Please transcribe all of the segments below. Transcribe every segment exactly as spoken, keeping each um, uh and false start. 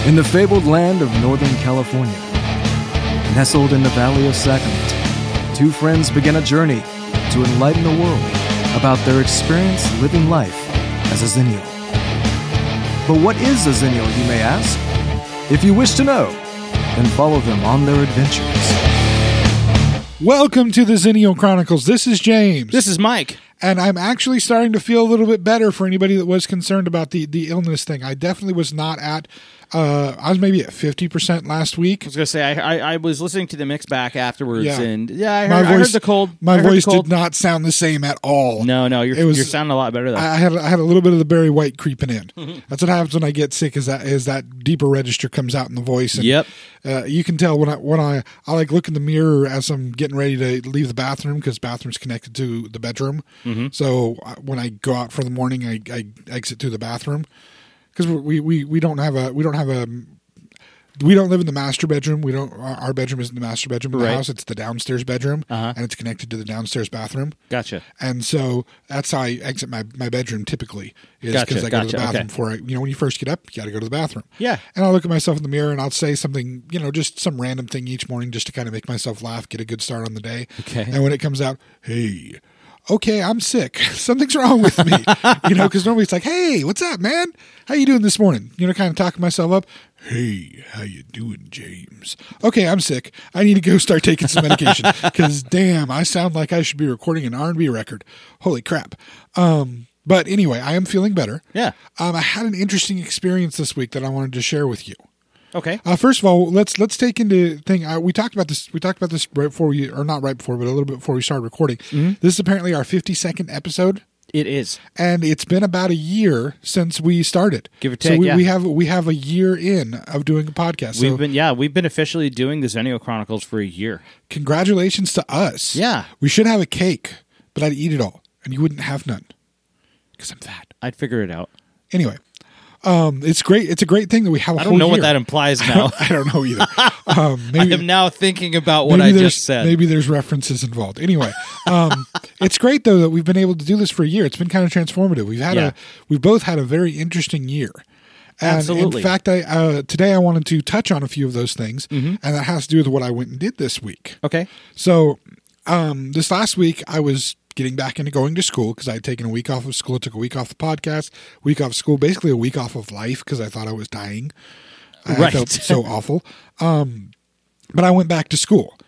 In the fabled land of Northern California, nestled in the Valley of Sacramento, two friends begin a journey to enlighten the world about their experience living life as a Xennial. But what is a Xennial, you may ask? If you wish to know, then follow them on their adventures. Welcome to the Xennial Chronicles. This is James. This is Mike. And I'm actually starting to feel a little bit better for anybody that was concerned about the, the illness thing. I definitely was not at, uh, I was maybe at fifty percent last week. I was going to say, I, I I was listening to the mix back afterwards, Yeah. and yeah, I heard, My I heard voice- the cold. My I heard voice the cold. did not sound the same at all. No, no, you're, It was- you're sounding a lot better, though. I had I had a little bit of the Barry White creeping in. That's what happens when I get sick. Is that is that deeper register comes out in the voice? And, Yep. Uh, you can tell when I when I I like look in the mirror as I'm getting ready to leave the bathroom because bathroom's connected to the bedroom. Mm-hmm. So uh, when I go out for the morning, I, I exit through the bathroom because we, we we don't have a we don't have a. We don't live in the master bedroom. We don't. Our bedroom isn't the master bedroom of the Right. house. It's the downstairs bedroom, Uh-huh. and it's connected to the downstairs bathroom. Gotcha. And so that's how I exit my, my bedroom typically is Gotcha, because I go to the gotcha, bathroom okay. before I, you know, when you first get up, you got to go to the bathroom. Yeah. And I'll look at myself in the mirror and I'll say something, you know, just some random thing each morning just to kind of make myself laugh, get a good start on the day. Okay. And when it comes out, hey, okay, I'm sick. Something's wrong with me. You know, because normally it's like, hey, what's up, man? How you doing this morning? You know, kind of talking myself up. Hey, how you doing, James? Okay, I'm sick. I need to go start taking some medication because, damn, I sound like I should be recording an R and B record. Holy crap. Um, but anyway, I am feeling better. Yeah. Um, I had an interesting experience this week that I wanted to share with you. Okay. Uh, first of all, let's let's take into thing. Uh, we talked about this. We talked about this right before we, or not right before, but a little bit before we started recording. Mm-hmm. This is apparently our fifty-second episode, It is. and it's been about a year since we started. Give or So take, we, yeah. we have we have a year in of doing a podcast. We've So been yeah, we've been officially doing the Xennial Chronicles for a year. congratulations to us. Yeah. we should have a cake, but I'd eat it all, and you wouldn't have none because I'm fat. I'd figure it out. Anyway, um, it's great. It's a great thing that we have. A I whole don't know what year. that implies now. I don't know either. Um, I maybe, am now thinking about what maybe I there's, just said. Maybe there's references involved. Anyway, um, it's great though that we've been able to do this for a year. It's been kind of transformative. We've had Yeah. a we've both had a very interesting year. And Absolutely. in fact, I uh, today I wanted to touch on a few of those things, Mm-hmm. and that has to do with what I went and did this week. Okay. So, um, this last week I was getting back into going to school because I had taken a week off of school. I took a week off the podcast, week off of school, basically a week off of life because I thought I was dying. I Right. felt so awful. Um, but I went back to school,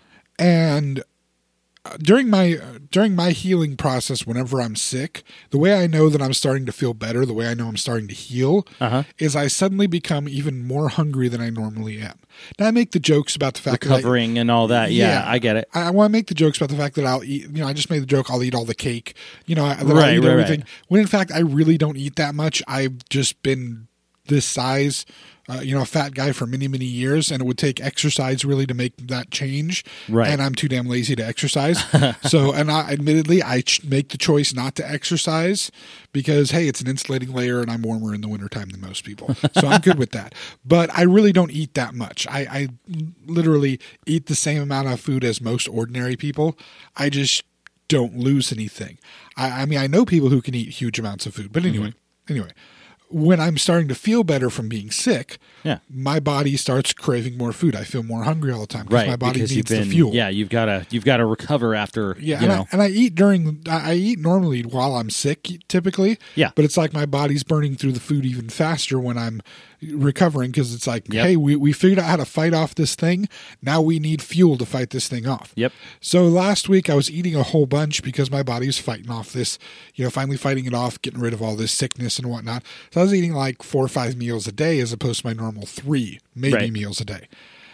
and uh, during my during my healing process, whenever I'm sick, the way I know that I'm starting to feel better, the way I know I'm starting to heal, Uh-huh. is I suddenly become even more hungry than I normally am. Now I make the jokes about the fact that I, Recovering and all that. Yeah, I get it. I, I want to make the jokes about the fact that I'll eat. You know, I just made the joke I'll eat all the cake. You know, that I'll Right, eat right, everything. right. When in fact I really don't eat that much. I've just been this size. Uh, you know, a fat guy for many, many years, and it would take exercise really to make that change. Right. And I'm too damn lazy to exercise. So, and I, admittedly, I ch- make the choice not to exercise because, hey, it's an insulating layer and I'm warmer in the wintertime than most people. So I'm good with that. But I really don't eat that much. I, I literally eat the same amount of food as most ordinary people. I just don't lose anything. I, I mean, I know people who can eat huge amounts of food. But anyway, Mm-hmm. anyway. When I'm starting to feel better from being sick, Yeah. my body starts craving more food. I feel more hungry all the time because Right. my body because needs you've been, the fuel. Yeah, you've got to you've got to recover after. Yeah, You and, know. I, and I eat during. I I eat normally while I'm sick, typically. Yeah. but it's like my body's burning through the food even faster when I'm recovering because it's like, Yep. hey, we we figured out how to fight off this thing. Now we need fuel to fight this thing off. Yep. So last week I was eating a whole bunch because my body's fighting off this, you know, finally fighting it off, getting rid of all this sickness and whatnot. So I was eating like four or five meals a day as opposed to my normal three, maybe Right. meals a day.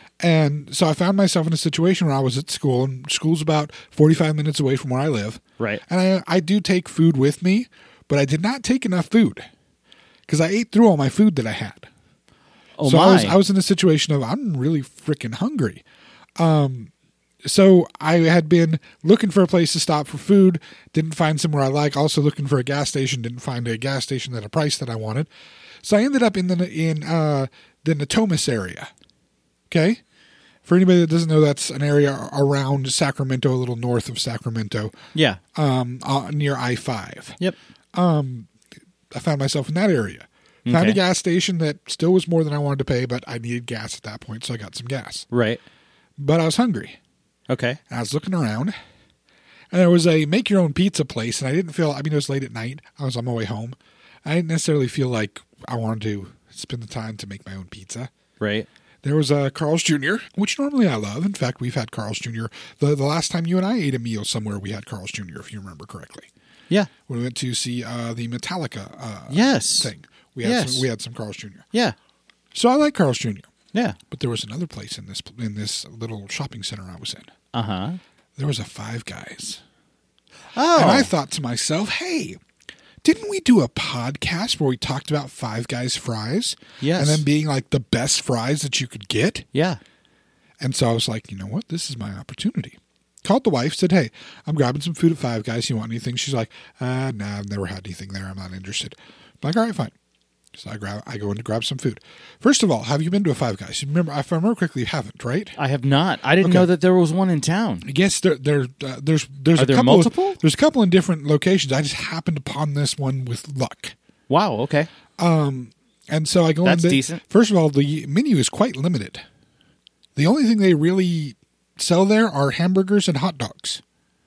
And so I found myself in a situation where I was at school, and school's about forty-five minutes away from where I live. Right. And I, I do take food with me, but I did not take enough food because I ate through all my food that I had. Oh so my. I was I was in a situation of I'm really freaking hungry. Um, so I had been looking for a place to stop for food, didn't find somewhere I like. Also looking for a gas station, didn't find a gas station at a price that I wanted. So I ended up in the in uh, the Natomas area. Okay, for anybody that doesn't know, that's an area around Sacramento, a little north of Sacramento, yeah. um, uh, near I five. Yep. I found myself in that area. Found Okay. a gas station that still was more than I wanted to pay, but I needed gas at that point, so I got some gas. Right. But I was hungry. Okay. And I was looking around, and there was a make-your-own pizza place, and I didn't feel, I mean, it was late at night. I was on my way home. I didn't necessarily feel like I wanted to spend the time to make my own pizza. Right. There was a Carl's Junior, which normally I love. In fact, we've had Carl's Junior The, the last time you and I ate a meal somewhere, we had Carl's Junior, if you remember correctly. Yeah. When we went to see uh, the Metallica uh, Yes. thing. We had, Yes. some, we had some Carl's Junior Yeah. So I like Carl's Junior Yeah. But there was another place in this in this little shopping center I was in. Uh huh. There was a Five Guys. Oh. And I thought to myself, hey, didn't we do a podcast where we talked about Five Guys fries? Yes. And then being like the best fries that you could get? Yeah. And so I was like, you know what? This is my opportunity. Called the wife, said, hey, I'm grabbing some food at Five Guys. You want anything? She's like, uh, nah, I've never had anything there. I'm not interested. I'm like, all right, fine. So I grab, I go in to grab some food. First of all, have you been to a Five Guys? You remember, if I remember correctly, you haven't, right? I have not. I didn't Okay. know that there was one in town. I guess there, there, uh, there's there's Are a there couple multiple? Of, there's a couple in different locations. I just happened upon this one with luck. Wow. Okay. And so I go That's in. The, decent. First of all, the menu is quite limited. The only thing they really sell there are hamburgers and hot dogs.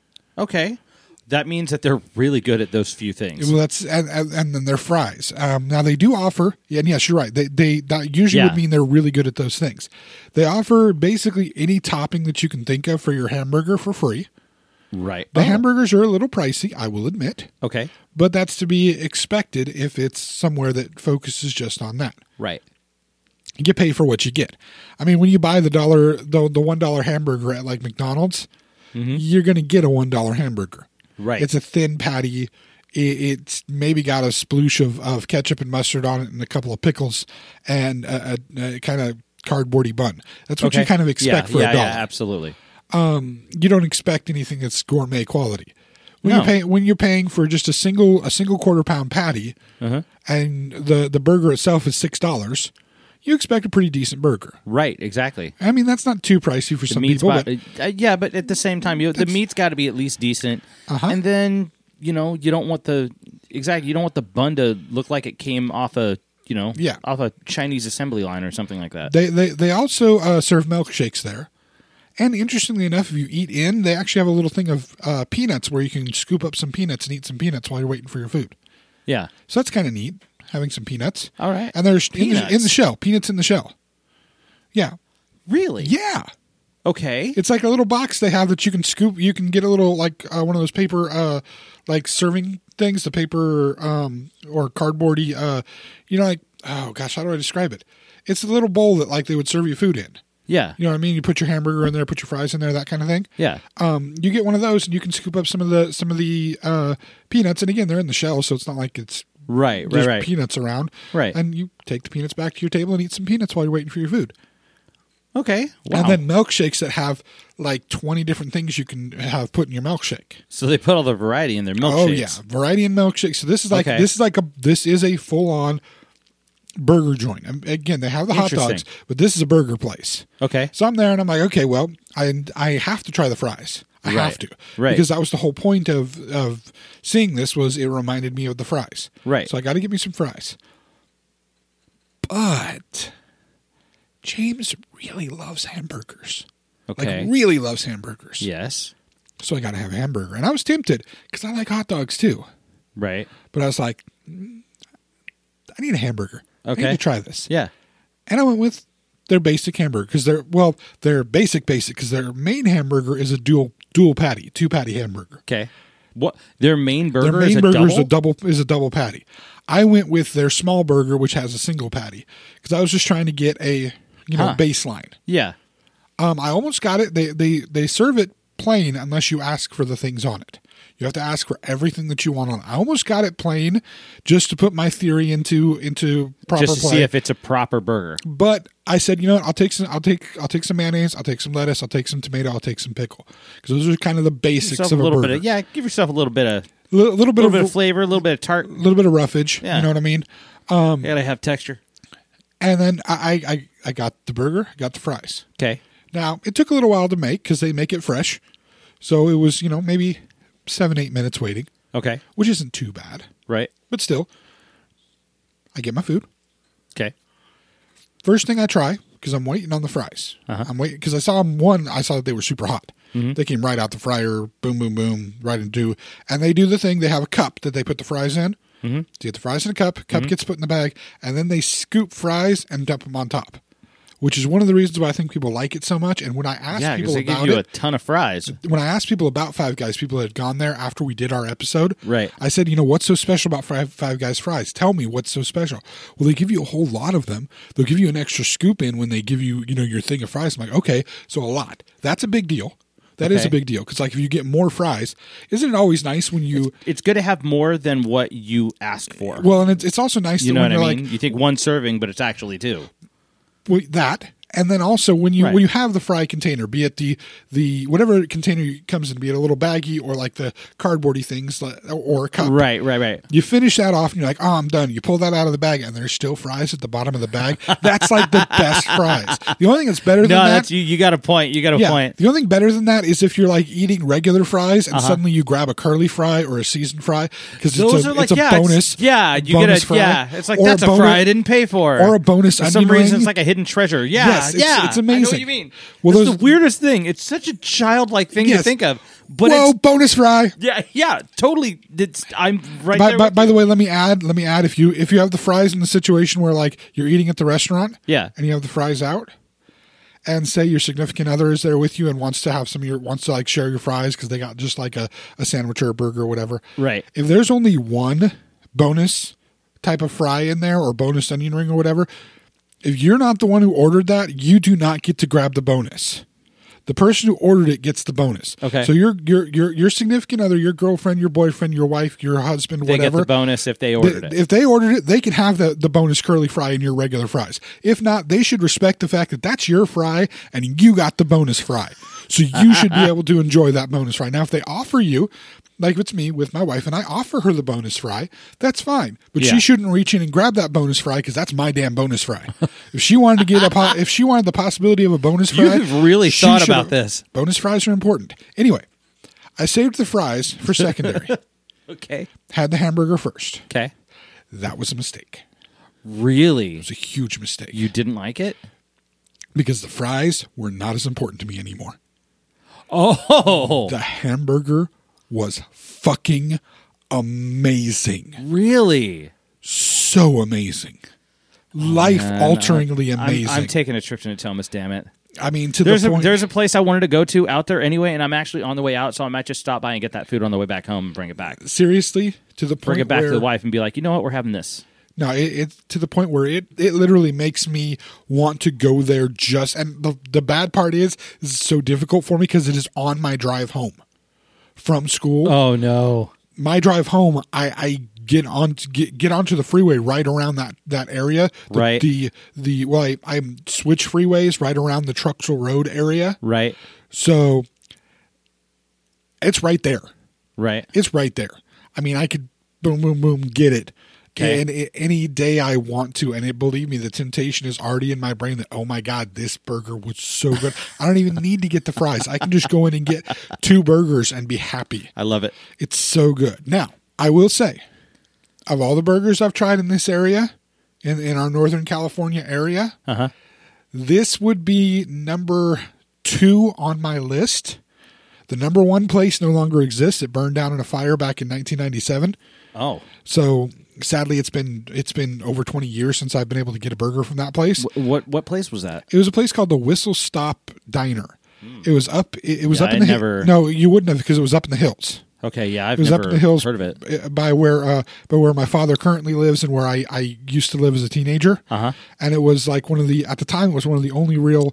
Okay. That means that they're really good at those few things. Well, that's and, and, and then their fries. Um, now they do offer, yeah, and yes, you're right. They they that usually Yeah. would mean they're really good at those things. They offer basically any topping that you can think of for your hamburger for free. Right. The Oh, hamburgers are a little pricey, I will admit, Okay. but that's to be expected if it's somewhere that focuses just on that. Right. You get paid for what you get. I mean, when you buy the dollar the the one dollar hamburger at like McDonald's, you're going to get a one dollar hamburger. Right. It's a thin patty. It, it's maybe got a sploosh of, of ketchup and mustard on it and a couple of pickles and a, a, a kind of cardboardy bun. That's what okay. you kind of expect yeah, for yeah, a dollar. Yeah, absolutely. You don't expect anything that's gourmet quality. When No. you're paying when you're paying for just a single a single quarter pound patty Uh-huh. and the, the burger itself is six dollars, you expect a pretty decent burger. Right. Exactly. I mean, that's not too pricey for The some meat's people. about- But uh, yeah, but at the same time, you, the meat's got to be at least decent. Uh-huh. And then you know you don't want the exactly you don't want the bun to look like it came off a you know Yeah. off a Chinese assembly line or something like that. They they they also uh, serve milkshakes there, and interestingly enough, if you eat in, they actually have a little thing of uh, peanuts where you can scoop up some peanuts and eat some peanuts while you're waiting for your food. Yeah. So that's kind of neat, having some peanuts. All right. And there's in the, Peanuts? in the shell, peanuts in the shell. Yeah, Really? yeah. Okay. It's like a little box they have that you can scoop. You can get a little like uh, one of those paper uh, like serving things, the paper um, or cardboardy. Uh, you know, like oh gosh, how do I describe it? It's a little bowl that like they would serve you food in. Yeah. You know what I mean? You put your hamburger in there, put your fries in there, that kind of thing. Yeah. Um, you get one of those, and you can scoop up some of the some of the uh, peanuts. And again, they're in the shell, so it's not like it's Right. Right. there's Right. peanuts around. Right. And you take the peanuts back to your table and eat some peanuts while you're waiting for your food. Okay. Wow. And then milkshakes that have like twenty different things you can have put in your milkshake. so they put all the variety in their milkshakes. Oh yeah, variety in milkshakes. So this is like Okay. this is like a this is a full on burger joint. And again, they have the hot dogs, Interesting. but this is a burger place. Okay. So I'm there and I'm like, okay, well, I I have to try the fries. I Right. have to, Right. Because that was the whole point of of seeing this was it reminded me of the fries. Right. So I got to get me some fries. But James really loves hamburgers. Okay. Like really loves hamburgers. Yes. So I got to have a hamburger, and I was tempted because I like hot dogs too. Right. But I was like, mm, I need a hamburger. I Okay. need to try this. Yeah. And I went with their basic hamburger because they're well, their basic basic because their main hamburger is a dual dual patty, two patty hamburger. Okay. What their main burger Their main is a burger double? is a double is a double patty. I went with their small burger, which has a single patty, because I was just trying to get a you know Huh. baseline. Yeah. Um, I almost got it. They they they serve it plain unless you ask for the things on it. You have to ask for everything that you want on it. I almost got it plain just to put my theory into into proper Just to play. see if it's a proper burger. But I said, you know what? I'll take some. I'll take. I'll take some mayonnaise. I'll take some lettuce. I'll take some tomato. I'll take some pickle because those are kind of the basics Yourself of a a, little burger. bit of yeah. Give yourself a little bit of a little, little bit little of, bit of flavor, a little bit of tart. little bit of roughage. Yeah. You know what I mean? You gotta have texture. And then I, I I got the burger. Got the fries. Okay. Now it took a little while to make because they make it fresh, so it was you know maybe seven eight minutes waiting, Okay. which isn't too bad. Right. But still, I get my food. Okay. First thing I try, because I'm waiting on the fries. Uh-huh. I'm waiting because I saw them. One, I saw that they were super hot. Mm-hmm. They came right out the fryer, boom, boom, boom, right into. And they do the thing. They have a cup that they put the fries in. Mm-hmm. So you get the fries in a cup. Cup Mm-hmm. gets put in the bag, and then they scoop fries and dump them on top. Which is one of the reasons why I think people like it so much. And when I ask Yeah, because people they give about you it, a ton of fries. when I asked people about Five Guys, people that had gone there after we did our episode, Right. I said, you know, what's so special about Five, Five Guys fries? Tell me what's so special. Well, they give you a whole lot of them. They'll give you an extra scoop in when they give you, you know, your thing of fries. I'm like, okay, so a lot. That's a big deal. That is Okay. a big deal because, like, if you get more fries, isn't it always nice when you? It's good to have more than what you ask for. Well, and it's, it's also nice you that know when what I you're mean? like, You think one serving, but it's actually two. well, that. And then also when you Right. when you have the fry container, be it the the whatever container comes in, be it a little baggie or like the cardboardy things like- or a cup. Right, right, right. You finish that off and you're like, oh, I'm done. You pull that out of the bag and there's still fries at the bottom of the bag. That's like the best fries. The only thing that's better than No, that. that's you. You got a point. You got a yeah, point. the only thing better than that is if you're like eating regular fries and Uh-huh. suddenly you grab a curly fry or a seasoned fry because Those it's a, are like it's a yeah, it's- bonus. yeah, you bonus get a fry, yeah. It's like or that's a, bonus- fry I didn't pay for, or a bonus for onion some reason. ring. It's like a hidden treasure. Yeah, Yes, it's- yeah. it's I know amazing. what you mean. Well, Well, it's those- the weirdest thing. It's such a childlike thing Yes. to think of, but Whoa, it's bonus fry. yeah, yeah, totally. It's I'm right By, there. by, with by you. the way, let me add. Let me add. If you if you have the fries in the situation where like you're eating at the restaurant, Yeah. and you have the fries out, and say your significant other is there with you and wants to have some of your wants to like share your fries because they got just like a, a sandwich or a burger or whatever. Right. If there's only one bonus type of fry in there or bonus onion ring or whatever, if you're not the one who ordered that, you do not get to grab the bonus. The person who ordered it gets the bonus. Okay. So your your your your significant other, your girlfriend, your boyfriend, your wife, your husband, They whatever. get the bonus if they ordered Th- it. If they ordered it, they can have the, the bonus curly fry in your regular fries. If not, they should respect the fact that that's your fry and you got the bonus fry. So you should be able to enjoy that bonus fry. Now, if they offer you, like it's me with my wife, and I offer her the bonus fry, that's fine. But Yeah. she shouldn't reach in and grab that bonus fry because that's my damn bonus fry. If she wanted to get a, po- if she wanted the possibility of a bonus fry, You've really she thought should- about this. Bonus fries are important. Anyway, I saved the fries for secondary. Okay. Had the hamburger first. Okay. That was a mistake. Really? It was a huge mistake. You didn't like it? Because the fries were not as important to me anymore. Oh, The hamburger was fucking amazing. really? So amazing. Life alteringly I'm- amazing. I'm, taking a trip to Natomas, damn it. I mean, to There's the a point. there's a place I wanted to go to out there anyway, and I'm actually on the way out, so I might just stop by and get that food on the way back home and bring it back. seriously, to the point Bring it back where, to the wife and be like, you know what, we're having this. No, it, it's to the point where it, it literally makes me want to go there just. And the, the bad part is, this is so difficult for me because it is on my drive home from school. Oh no. My drive home, I, I get on to get, get onto the freeway right around that, that area. The, Right. The the well, I, I switch freeways right around the Truxell Road area, Right. so it's right there. Right. It's right there. I mean, I could boom, boom, boom, get it. Okay. And it, any day I want to, and it, believe me, the temptation is already in my brain that, oh my God, this burger was so good. I don't even need to get the fries. I can just go in and get two burgers and be happy. I love it. It's so good. Now, I will say, of all the burgers I've tried in this area, in, in our Northern California area, Uh-huh. this would be number two on my list. The number one place no longer exists. It burned down in a fire back in nineteen ninety-seven. Oh. So sadly, it's been it's been over twenty years since I've been able to get a burger from that place. Wh- What what place was that? It was a place called the Whistle Stop Diner. It was up. It, it was Yeah, up in I the hi- never- No, you wouldn't have because it was up in the hills. Okay, yeah, I've It was never up in the hills heard of it. by where uh, by where my father currently lives and where I, I used to live as a teenager. Uh-huh. And it was like one of the at the time it was one of the only real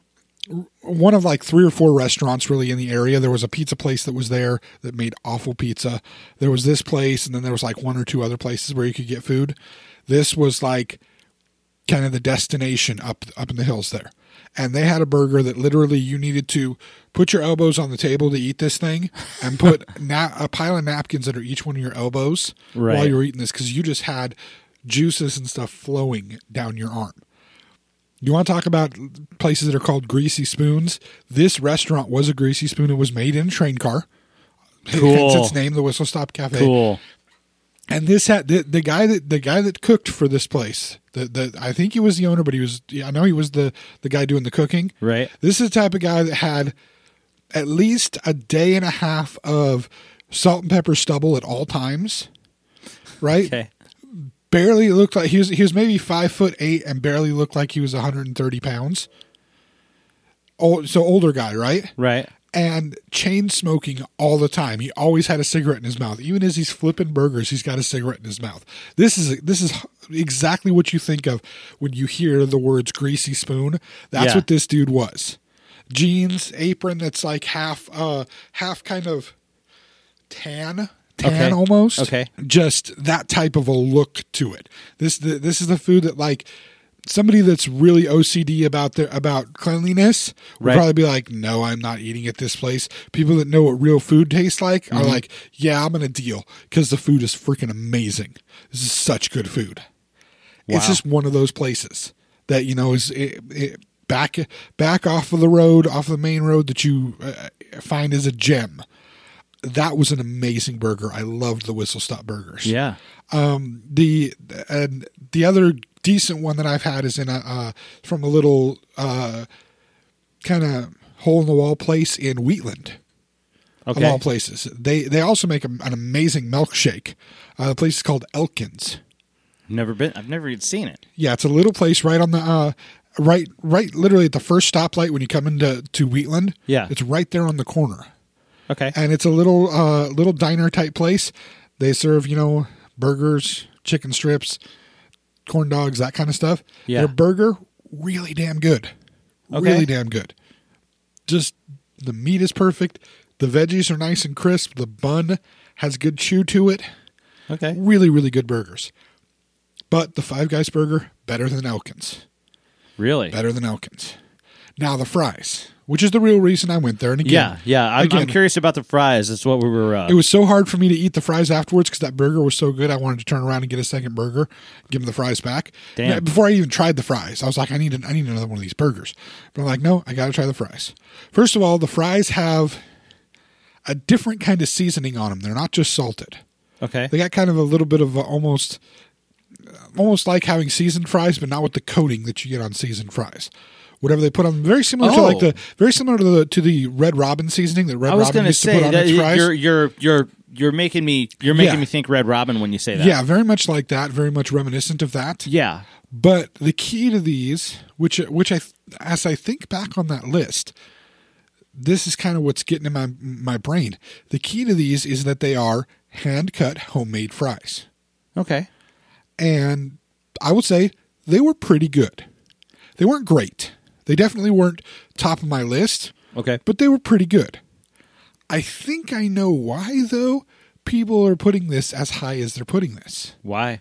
one of like three or four restaurants really in the area. There was a pizza place that was there that made awful pizza. There was this place, and then there was like one or two other places where you could get food. This was like kind of the destination up up in the hills there. And they had a burger that literally you needed to put your elbows on the table to eat this thing and put na- a pile of napkins under each one of your elbows Right. while you were eating this because you just had juices and stuff flowing down your arm. You want to talk about places that are called greasy spoons? This restaurant was a greasy spoon. It was made in a train car. Cool. Hence its name, the Whistle Stop Cafe. Cool. And this had the, the guy that the guy that cooked for this place. The, the I think he was the owner, but he was I know he was the the guy doing the cooking. Right. This is the type of guy that had at least a day and a half of salt and pepper stubble at all times. Right. Okay. Barely looked like he was. He was maybe five foot eight and barely looked like he was one hundred thirty pounds. Old, so older guy, right? Right. And chain smoking all the time. He always had a cigarette in his mouth. Even as he's flipping burgers, he's got a cigarette in his mouth. This is this is exactly what you think of when you hear the words greasy spoon. That's Yeah. what this dude was. Jeans, apron that's like half uh half kind of tan. Tan Okay. almost. Okay. Just that type of a look to it. This the, this is the food that like somebody that's really O C D about their about cleanliness would Right. probably be like, no, I'm not eating at this place. People that know what real food tastes like Mm-hmm. are like, yeah, I'm gonna deal because the food is freaking amazing. This is such good food. It's Wow. just one of those places that you know is it, it, back back off of the road, off the main road that you uh, find is a gem. That was an amazing burger. I loved the Whistle Stop burgers. Yeah. Um, the and the other decent one that I've had is in a uh, from a little uh, kind of hole in the wall place in Wheatland. Okay. Of all places, they they also make a, an amazing milkshake. Uh, the place is called Elkins. Never been. I've never even seen it. Yeah, it's a little place right on the uh, right right literally at the first stoplight when you come into to Wheatland. Yeah. It's right there on the corner. Okay. And it's a little uh, little diner type place. They serve, you know, burgers, chicken strips, corn dogs, that kind of stuff. Yeah. Their burger, really damn good. Okay. Really damn good. Just the meat is perfect. The veggies are nice and crisp. The bun has good chew to it. Okay. Really, really good burgers. But the Five Guys burger, better than Elkins. Really? Better than Elkins. Now the fries, which is the real reason I went there. And again, Yeah. Yeah. I'm, again, I'm curious about the fries. That's what we were. Uh, it was so hard for me to eat the fries afterwards because that burger was so good. I wanted to turn around and get a second burger, give them the fries back. Damn. Before I even tried the fries, I was like, I need, an, I need another one of these burgers. But I'm like, no, I got to try the fries. First of all, the fries have a different kind of seasoning on them. They're not just salted. okay. They got kind of a little bit of a, almost, almost like having seasoned fries, but not with the coating that you get on seasoned fries. Whatever they put on, very similar to Oh. like the very similar to the to the Red Robin seasoning that Red I was Robin going to used to say put on that its fries. you're you're you're you're making me you're making Yeah. me think Red Robin when you say that. Yeah, very much like that. Very much reminiscent of that. Yeah. But the key to these, which which I as I think back on that list, this is kind of what's getting in my my brain. The key to these is that they are hand cut homemade fries, Okay. and I would say they were pretty good. They weren't great. They definitely weren't top of my list, Okay. but they were pretty good. I think I know why though. People are putting this as high as they're putting this. Why?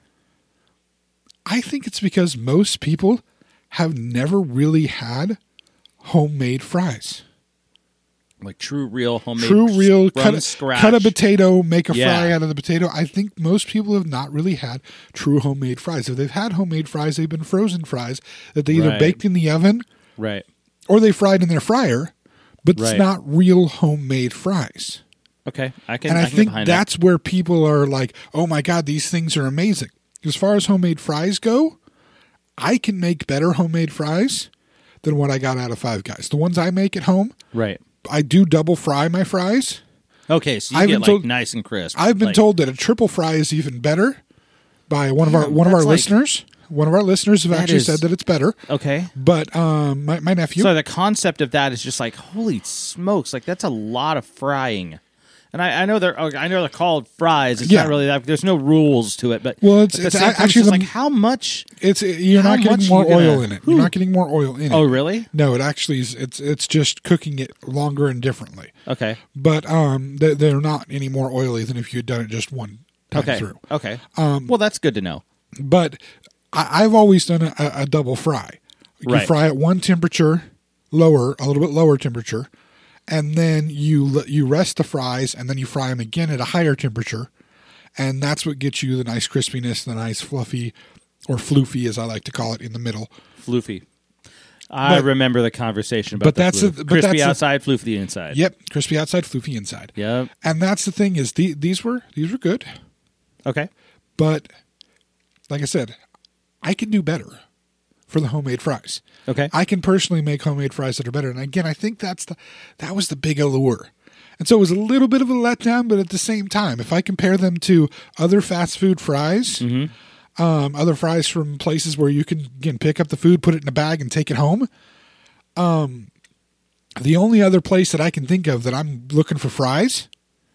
I think it's because most people have never really had homemade fries. Like true, real homemade. True, real, from cut a, scratch. cut a potato, make a Yeah. fry out of the potato. I think most people have not really had true homemade fries. If they've had homemade fries, they've been frozen fries that they either Right. baked in the oven Right. or they fried in their fryer, but Right. it's not real homemade fries. Okay. I can. And I, can get think behind that's where people are like, oh my God, these things are amazing. As far as homemade fries go, I can make better homemade fries than what I got out of Five Guys. The ones I make at home, that. Right. I do double fry my fries. Okay. So you I've get been like told- nice and crisp. I've been Like- told that a triple fry is even better by one of our Damn, one of our that's like- listeners. One of our listeners have That actually is- said that it's better. Okay. But um, my, my nephew, So the concept of that is just like, holy smokes! Like that's a lot of frying. And I, I know they're I know they're called fries. It's Yeah. not really that. There's no rules to it. But Well, it's- at the it's same a- time, actually it's just the- like how much? it's you're how not getting much more you gonna- oil in it. You're not getting more oil in it. Oh, really? No, it actually is. It's it's just cooking it longer and differently. Okay. But um, they, they're not any more oily than if you had done it just one time Okay. through. Okay. Um, well, that's good to know. But I, I've always done a, a double fry. You Right. fry at one temperature, lower, a little bit lower temperature, and then you you rest the fries, and then you fry them again at a higher temperature, and that's what gets you the nice crispiness, the nice fluffy, or floofy as I like to call it, in the middle. Floofy. I But- remember the conversation about but the that's floof. the- but crispy that's the- outside, floofy inside. Yep, crispy outside, floofy inside. Yep. And that's the thing is the, these were these were good, Okay. But like I said, I can do better for the homemade fries. Okay. I can personally make homemade fries that are better. And again, I think that's the that was the big allure. And so it was a little bit of a letdown, but at the same time, if I compare them to other fast food fries, Mm-hmm. um, other fries from places where you can again pick up the food, put it in a bag, and take it home. Um, the only other place that I can think of that I'm looking for fries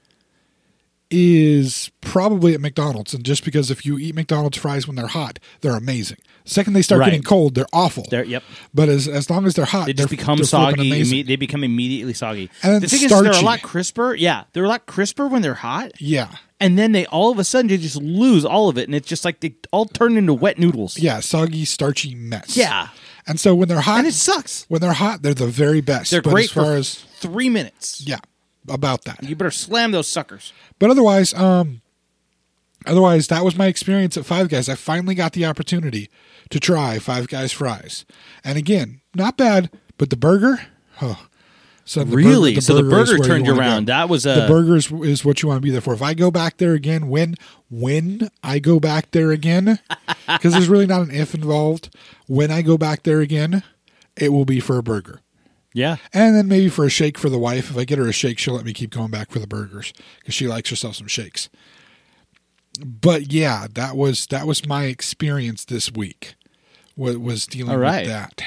is probably at McDonald's. And just because if you eat McDonald's fries when they're hot, they're amazing. The second they start Right. getting cold, they're awful. They're, yep. But as as long as they're hot, They just they're, become they're flipping soggy. amazing. Imme- they become immediately soggy. And then the thing is, they're a starchy. lot crisper. Yeah, they're a lot crisper when they're hot. Yeah. And then they all of a sudden they just lose all of it, and it's just like they all turn into wet noodles. Yeah, soggy, starchy mess. Yeah. And so when they're hot, And it sucks. when they're hot, they're the very best. They're but great as far for as three minutes. yeah, about that. You better slam those suckers. But otherwise, um, otherwise that was my experience at Five Guys. I finally got the opportunity to try Five Guys fries, and again, not bad. But the burger, oh, so the Really? burger, So the is burger where turned you wanna around. go. That was the a- burger is, is what you want to be there for. If I go back there again, when when I go back there again, because there's really not an if involved. When I go back there again, it will be for a burger. Yeah. And then maybe for a shake for the wife. If I get her a shake, she'll let me keep going back for the burgers because she likes herself some shakes. But yeah, that was that was my experience this week. Was, was dealing All right. with that.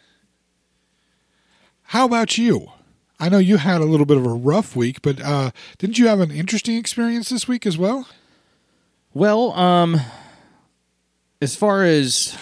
How about you? I know you had a little bit of a rough week, but uh, didn't you have an interesting experience this week as well? Well, um, as far as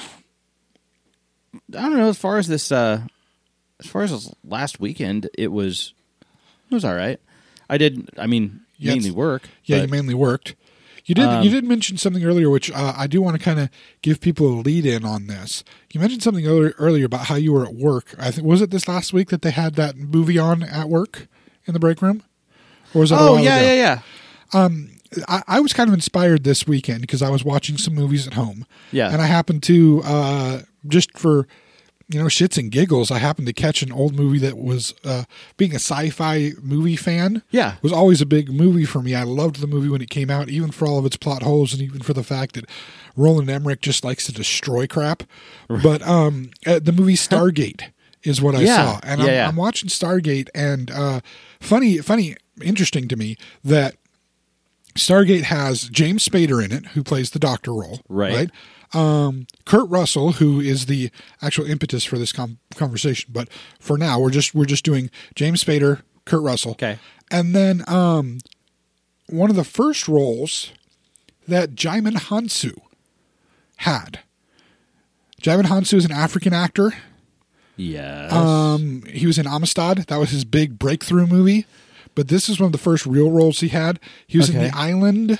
I don't know, as far as this, uh, as far as this last weekend, it was it was all right. I did, I mean, Yeah, mainly it's- work. Yeah, but- you mainly worked. You did. Um, you did mention something earlier, which uh, I do want to kind of give people a lead in on this. You mentioned something earlier, earlier about how you were at work. I think was it this last week that they had that movie on at work in the break room, or was that a Oh while yeah, ago? yeah, yeah. I, I was kind of inspired this weekend because I was watching some movies at home. Yeah. And I happened to, uh, just for, you know, shits and giggles, I happened to catch an old movie that was, uh, being a sci-fi movie fan. Yeah. Was always a big movie for me. I loved the movie when it came out, even for all of its plot holes and even for the fact that Roland Emmerich just likes to destroy crap. But um, uh, the movie Stargate is what I Yeah. saw. And Yeah, I'm, yeah. I'm watching Stargate, and uh, funny, funny, interesting to me that Stargate has James Spader in it, who plays the Doctor role. Right. Right. Um, Kurt Russell, who is the actual impetus for this com- conversation, but for now we're just we're just doing James Spader, Kurt Russell, Okay. and then um, one of the first roles that Jaimin Hansu had. Jaimin Hansu is an African actor. Yes. Um, he was in Amistad. That was his big breakthrough movie. But this is one of the first real roles he had. He was in Okay. The Island.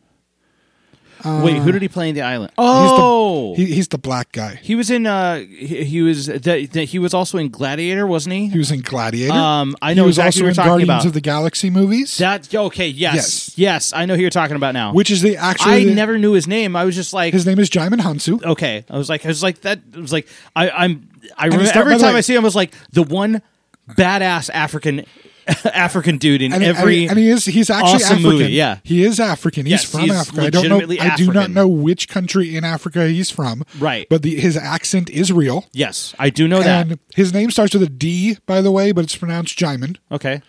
Wait, who did he play in the island? Oh, He's the, he, he's the black guy. he was in. Uh, he, he was. The, the, he was also in Gladiator, wasn't he? He was in Gladiator. Um, I He know was exactly also what you're in talking Guardians about. of the Galaxy movies, That okay? Yes, Yes. yes, I know who you're talking about now. which is the actually I the- never knew his name. I was just like, his name is Jaimin Hansu. okay. I was like, I was like that. I was like, I, I'm. I And remember it's not- every by the time way- I see him, I was like the one badass African African dude in And, every. and, he, and he is he's actually awesome African. movie, yeah. He is African. He's Yes, from he's Africa. I don't know legitimately I do not African. know which country in Africa he's from. Right. But the, his accent is real. yes, I do know that. And his name starts with a D, by the way, but it's pronounced Jaimin. Okay.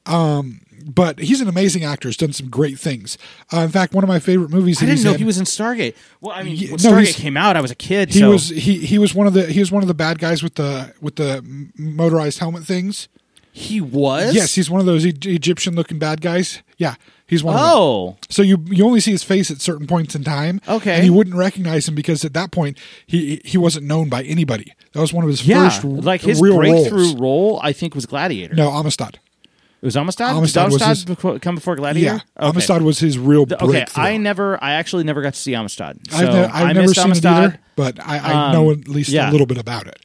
But he's an amazing actor. He's done some great things. Uh, in fact, one of my favorite movies I that didn't he's know in, he was in Stargate. Well, I mean, Ye- when no, Stargate he's- came out, I was a kid. he so. was he he was one of the he was one of the bad guys with the with the m- motorized helmet things. He was. Yes, he's one of those e- Egyptian looking bad guys. Yeah, he's one of them. Oh, So you you only see his face at certain points in time. Okay. And you wouldn't recognize him because at that point he he wasn't known by anybody. That was one of his yeah. first Like his real breakthrough roles. role, I think, was Gladiator. No, Amistad. It was Amistad. Amistad Did was Amistad his- beco- come before Gladiator? Yeah, Okay. Amistad was his real Th- breakthrough. Okay, I never, I actually never got to see Amistad. So I've, ne- I've I never missed seen Amistad. it either, but I, I Um, know at least yeah. a little bit about it.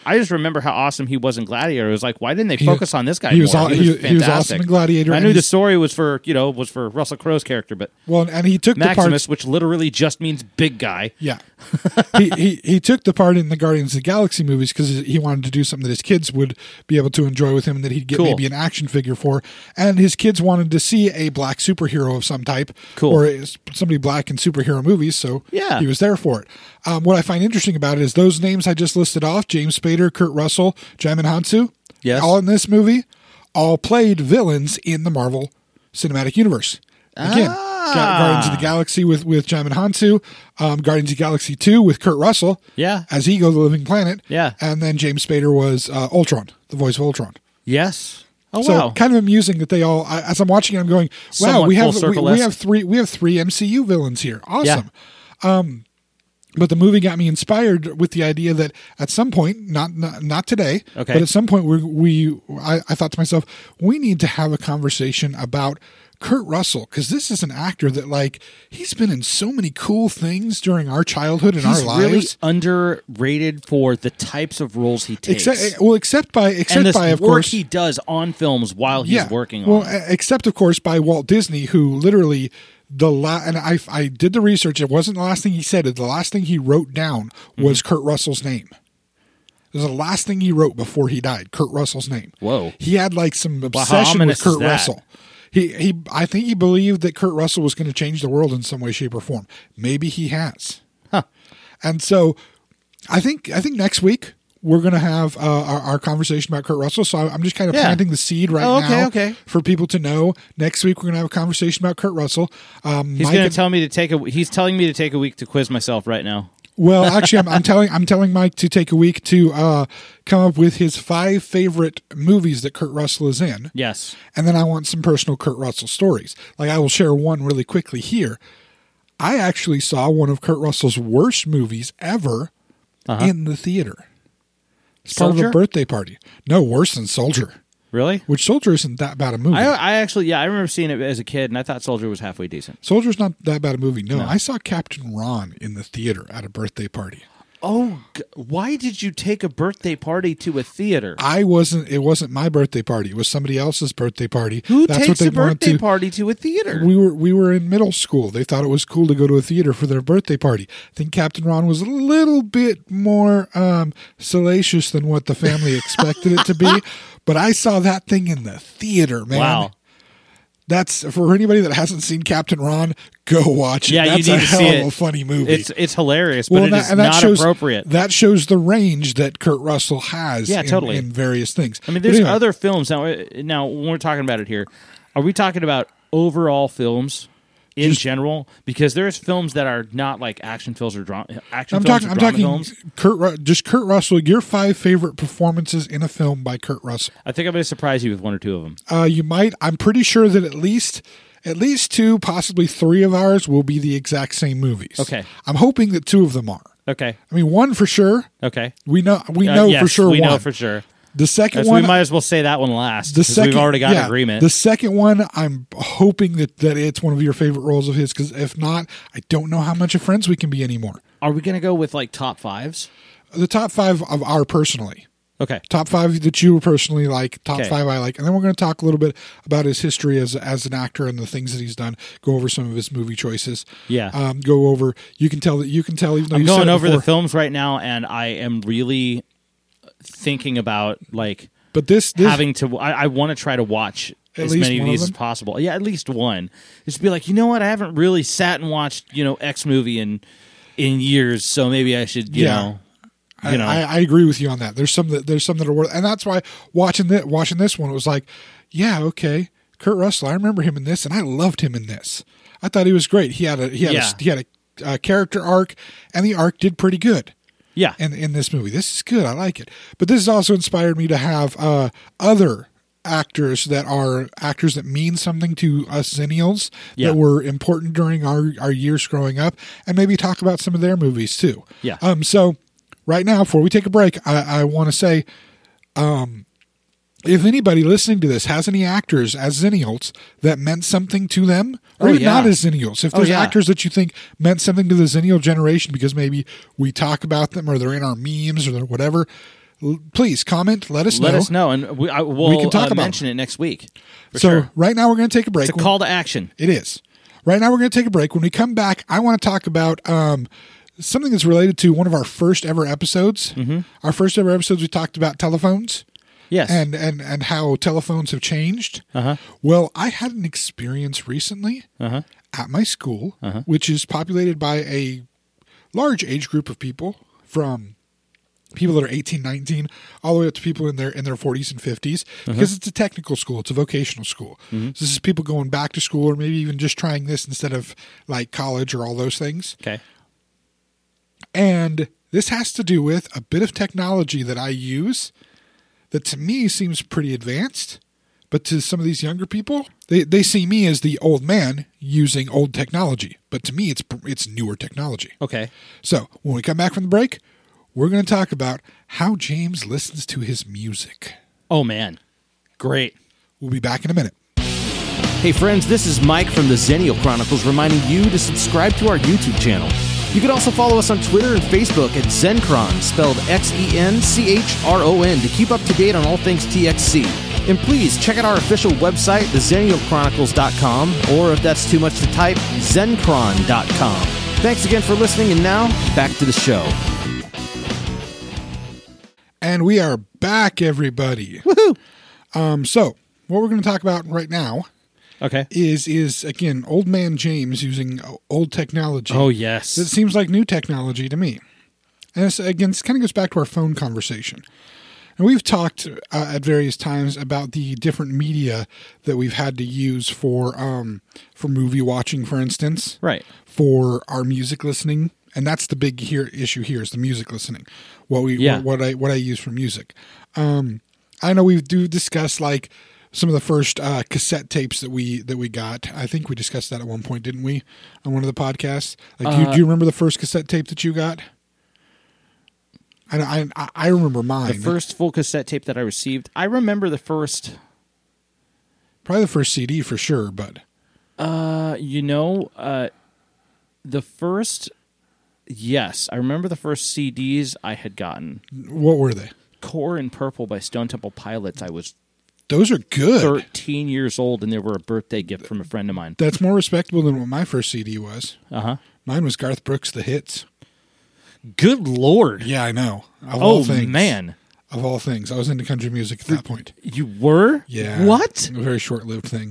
I just remember how awesome he was in Gladiator. It was like, why didn't they He- focus on this guy he was more? aw- he, he- was he was awesome fantastic. in Gladiator, I and knew the he's- story was for you know was for Russell Crowe's character, but Well, and he took the Maximus, part. which literally just means big guy. Yeah, he, he he took the part in the Guardians of the Galaxy movies because he wanted to do something that his kids would be able to enjoy with him, and that he'd get Cool. maybe an action figure for. And his kids wanted to see a black superhero of some type, Cool. or a- somebody black in superhero movies. So Yeah. he was there for it. Um, what I find interesting about it is those names I just listed off: James Spader, Kurt Russell, Jaimin Hansu, Yes. all in this movie, all played villains in the Marvel Cinematic Universe. Again, Ah. Ga- Guardians of the Galaxy with with Jaimin Hansu, um, Guardians of the Galaxy two with Kurt Russell, Yeah. as Ego, the Living Planet, Yeah. and then James Spader was uh, Ultron, the voice of Ultron. Yes. Oh So wow. kind of amusing that they all. I, as I'm watching it, I'm going, "Wow, Somewhat we have full we, we circle-esque. have three we have three M C U villains here. Awesome." Yeah. But the movie got me inspired with the idea that at some point, not not, not today, Okay. but at some point, we we I, I thought to myself, we need to have a conversation about Kurt Russell, because this is an actor that, like, he's been in so many cool things during our childhood and He's our lives. really underrated for the types of roles he takes. Except, well, except by except and this by of work course he does on films while he's yeah. working well, on it. e- except of course by Walt Disney, who literally the la- and I I did the research. It wasn't the last thing he said. The last thing he wrote down was Mm-hmm. Kurt Russell's name. It was the last thing he wrote before he died. Kurt Russell's name. Whoa. He had like some how obsession ominous with Kurt is that? Russell. He he. I think he believed that Kurt Russell was going to change the world in some way, shape, or form. Maybe he has. Huh. And so, I think I think next week we're going to have uh, our, our conversation about Kurt Russell. So I'm just kind of Yeah. planting the seed right Oh, okay, now okay. for people to know. Next week we're going to have a conversation about Kurt Russell. Um, He's Mike going and- to tell me to take a. He's telling me to take a week to quiz myself right now. Well, actually, I'm, I'm telling I'm telling Mike to take a week to uh, come up with his five favorite movies that Kurt Russell is in. Yes. And then I want some personal Kurt Russell stories. Like, I will share one really quickly here. I actually saw one of Kurt Russell's worst movies ever Uh-huh. in the theater. It's part of Soldier? a birthday party. No, worse than Soldier. Really? Which Soldier isn't that bad a movie. I, I actually, yeah, I remember seeing it as a kid, and I thought Soldier was halfway decent. Soldier's not that bad a movie. No, No. I saw Captain Ron in the theater at a birthday party. Oh, g- why did you take a birthday party to a theater? I wasn't. It wasn't my birthday party. It was somebody else's birthday party. Who That's takes what they a wanted birthday to. party to a theater? We were we were in middle school. They thought it was cool to go to a theater for their birthday party. I think Captain Ron was a little bit more um, salacious than what the family expected it to be. But I saw that thing in the theater, man. Wow. That's for anybody that hasn't seen Captain Ron, go watch it. Yeah, you That's need a to hell see of it. a funny movie. It's it's hilarious, but it that- is and that not shows, appropriate. That shows the range that Kurt Russell has Yeah, in, totally. in various things. I mean, But there's anyway, other films now. Now, when we're talking about it here, are we talking about overall films in Just- general? Because there's films that are not like action films or drama. Action I'm films talking. or I'm drama talking. films. Kurt, Ru- just Kurt Russell. Your five favorite performances in a film by Kurt Russell. I think I'm going to surprise you with one or two of them. Uh, you might. I'm pretty sure that at least, at least two, possibly three of ours will be the exact same movies. Okay. I'm hoping that two of them are. Okay. I mean, one for sure. Okay. We know. We Uh, know yes, for sure. We one. know for sure. The second So one. we might as well say that one last. the 'cause second. we've already got yeah, an agreement. The second one. I'm hoping that that it's one of your favorite roles of his. Because if not, I don't know how much of friends we can be anymore. Are we going to go with like top fives? The top five of our personally. Okay. Top five that you personally like, top Okay. five I like, and then we're going to talk a little bit about his history as as an actor and the things that he's done. Go over some of his movie choices. Yeah. Um, go over. You can tell that you can tell. Even though I'm you said going it over the before, films right now, and I am really thinking about like but this, this having to. I, I want to try to watch At as least many of one of these as them? possible. Yeah, at least one. Just be like, you know what? I haven't really sat and watched you know X movie in in years, so maybe I should you Yeah. know. I, You know, I, I agree with you on that. There's some that there's some that are worth, and that's why watching this watching this one, it was like, yeah, okay, Kurt Russell. I remember him in this, and I loved him in this. I thought he was great. He had a he had Yeah. a, he had a, a character arc, and the arc did pretty good. yeah, in, in this movie. This is good. I like it. But this has also inspired me to have uh, other actors that are actors that mean something to us Zennials Yeah. that were important during our, our years growing up, and maybe talk about some of their movies too. Yeah. Um. So right now, before we take a break, I, I want to say, um, if anybody listening to this has any actors as Zennials that meant something to them, or Oh, even yeah. not as Zennials, if Oh, there's yeah. actors that you think meant something to the Zennial generation because maybe we talk about them or they're in our memes or they're whatever, l- please comment. Let us Let know. us know, and we, I, we'll We can talk uh, about mention it next week. For so sure. right now we're going to take a break. It's a call to action. It is. Right now we're going to take a break. When we come back, I want to talk about um, something that's related to one of our first ever episodes. Mm-hmm. Our first ever episodes, we talked about telephones. Yes. And, and, and how telephones have changed. Uh-huh. Well, I had an experience recently Uh-huh. at my school, Uh-huh. which is populated by a large age group of people, from people that are eighteen, nineteen, all the way up to people in their in their forties and fifties, because it's a technical school. It's a vocational school. Mm-hmm. So this is people going back to school, or maybe even just trying this instead of like college or all those things. Okay. And this has to do with a bit of technology that I use that to me seems pretty advanced, but to some of these younger people, they, they see me as the old man using old technology. But to me, it's it's newer technology. Okay. So when we come back from the break, we're going to talk about how James listens to his music. Oh, man. Great. We'll be back in a minute. Hey friends, this is Mike from the Zennial Chronicles reminding you to subscribe to our YouTube channel. You can also follow us on Twitter and Facebook at Zencron, spelled X E N C H R O N, to keep up to date on all things T X C. And please check out our official website, the zennial chronicles dot com, or if that's too much to type, zencron dot com. Thanks again for listening, and now, back to the show. And we are back, everybody. Woohoo! Um, so what we're going to talk about right now Okay. is, is again, old man James using old technology. Oh, yes. It seems like new technology to me. And it's, again, this kind of goes back to our phone conversation. And we've talked uh, at various times about the different media that we've had to use for um, for movie watching, for instance. Right. For our music listening. And that's the big here issue here is the music listening. What we Yeah. what, what I what I use for music. Um, I know we do discuss like some of the first uh, cassette tapes that we that we got. I think we discussed that at one point, didn't we? On one of the podcasts. Like, do, you, Uh, do you remember the first cassette tape that you got? I I, I remember mine. The first full cassette tape that I received, I remember the first, Probably the first C D for sure, but uh, you know, uh, the first, yes, I remember the first C Ds I had gotten. what were they? Core and Purple by Stone Temple Pilots. I was Those are good. thirteen years old, and they were a birthday gift from a friend of mine. That's more respectable than what my first C D was. Uh-huh. Mine was Garth Brooks' The Hits. Good Lord. Yeah, I know. Of all Oh, things. man. Of all things. I was into country music at that point. You were? Yeah. What? A very short-lived thing.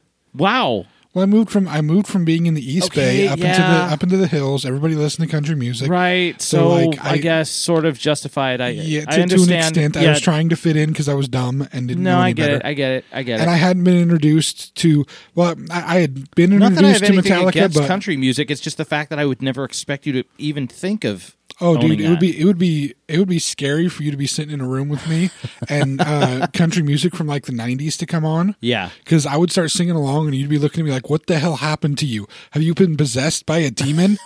Wow. Well, I moved from I moved from being in the East Okay, Bay up into yeah. the up into the hills. Everybody listened to country music. Right. So, So, like, I, I- guess sort of justified. I, Yeah, I to, to understand. an extent, I Yeah. was trying to fit in because I was dumb and didn't No, know any I get better. it. I get it. I get and it. I hadn't been introduced to. Well, I, I had been Not that I introduced have to anything Metallica, against but country music. It's just the fact that I would never expect you to even think of. oh, dude, owning it would that. be it would be it would be scary for you to be sitting in a room with me and uh, country music from like the nineties to come on. Yeah. Because I would start singing along and you'd be looking at me like, what the hell happened to you? Have you been possessed by a demon?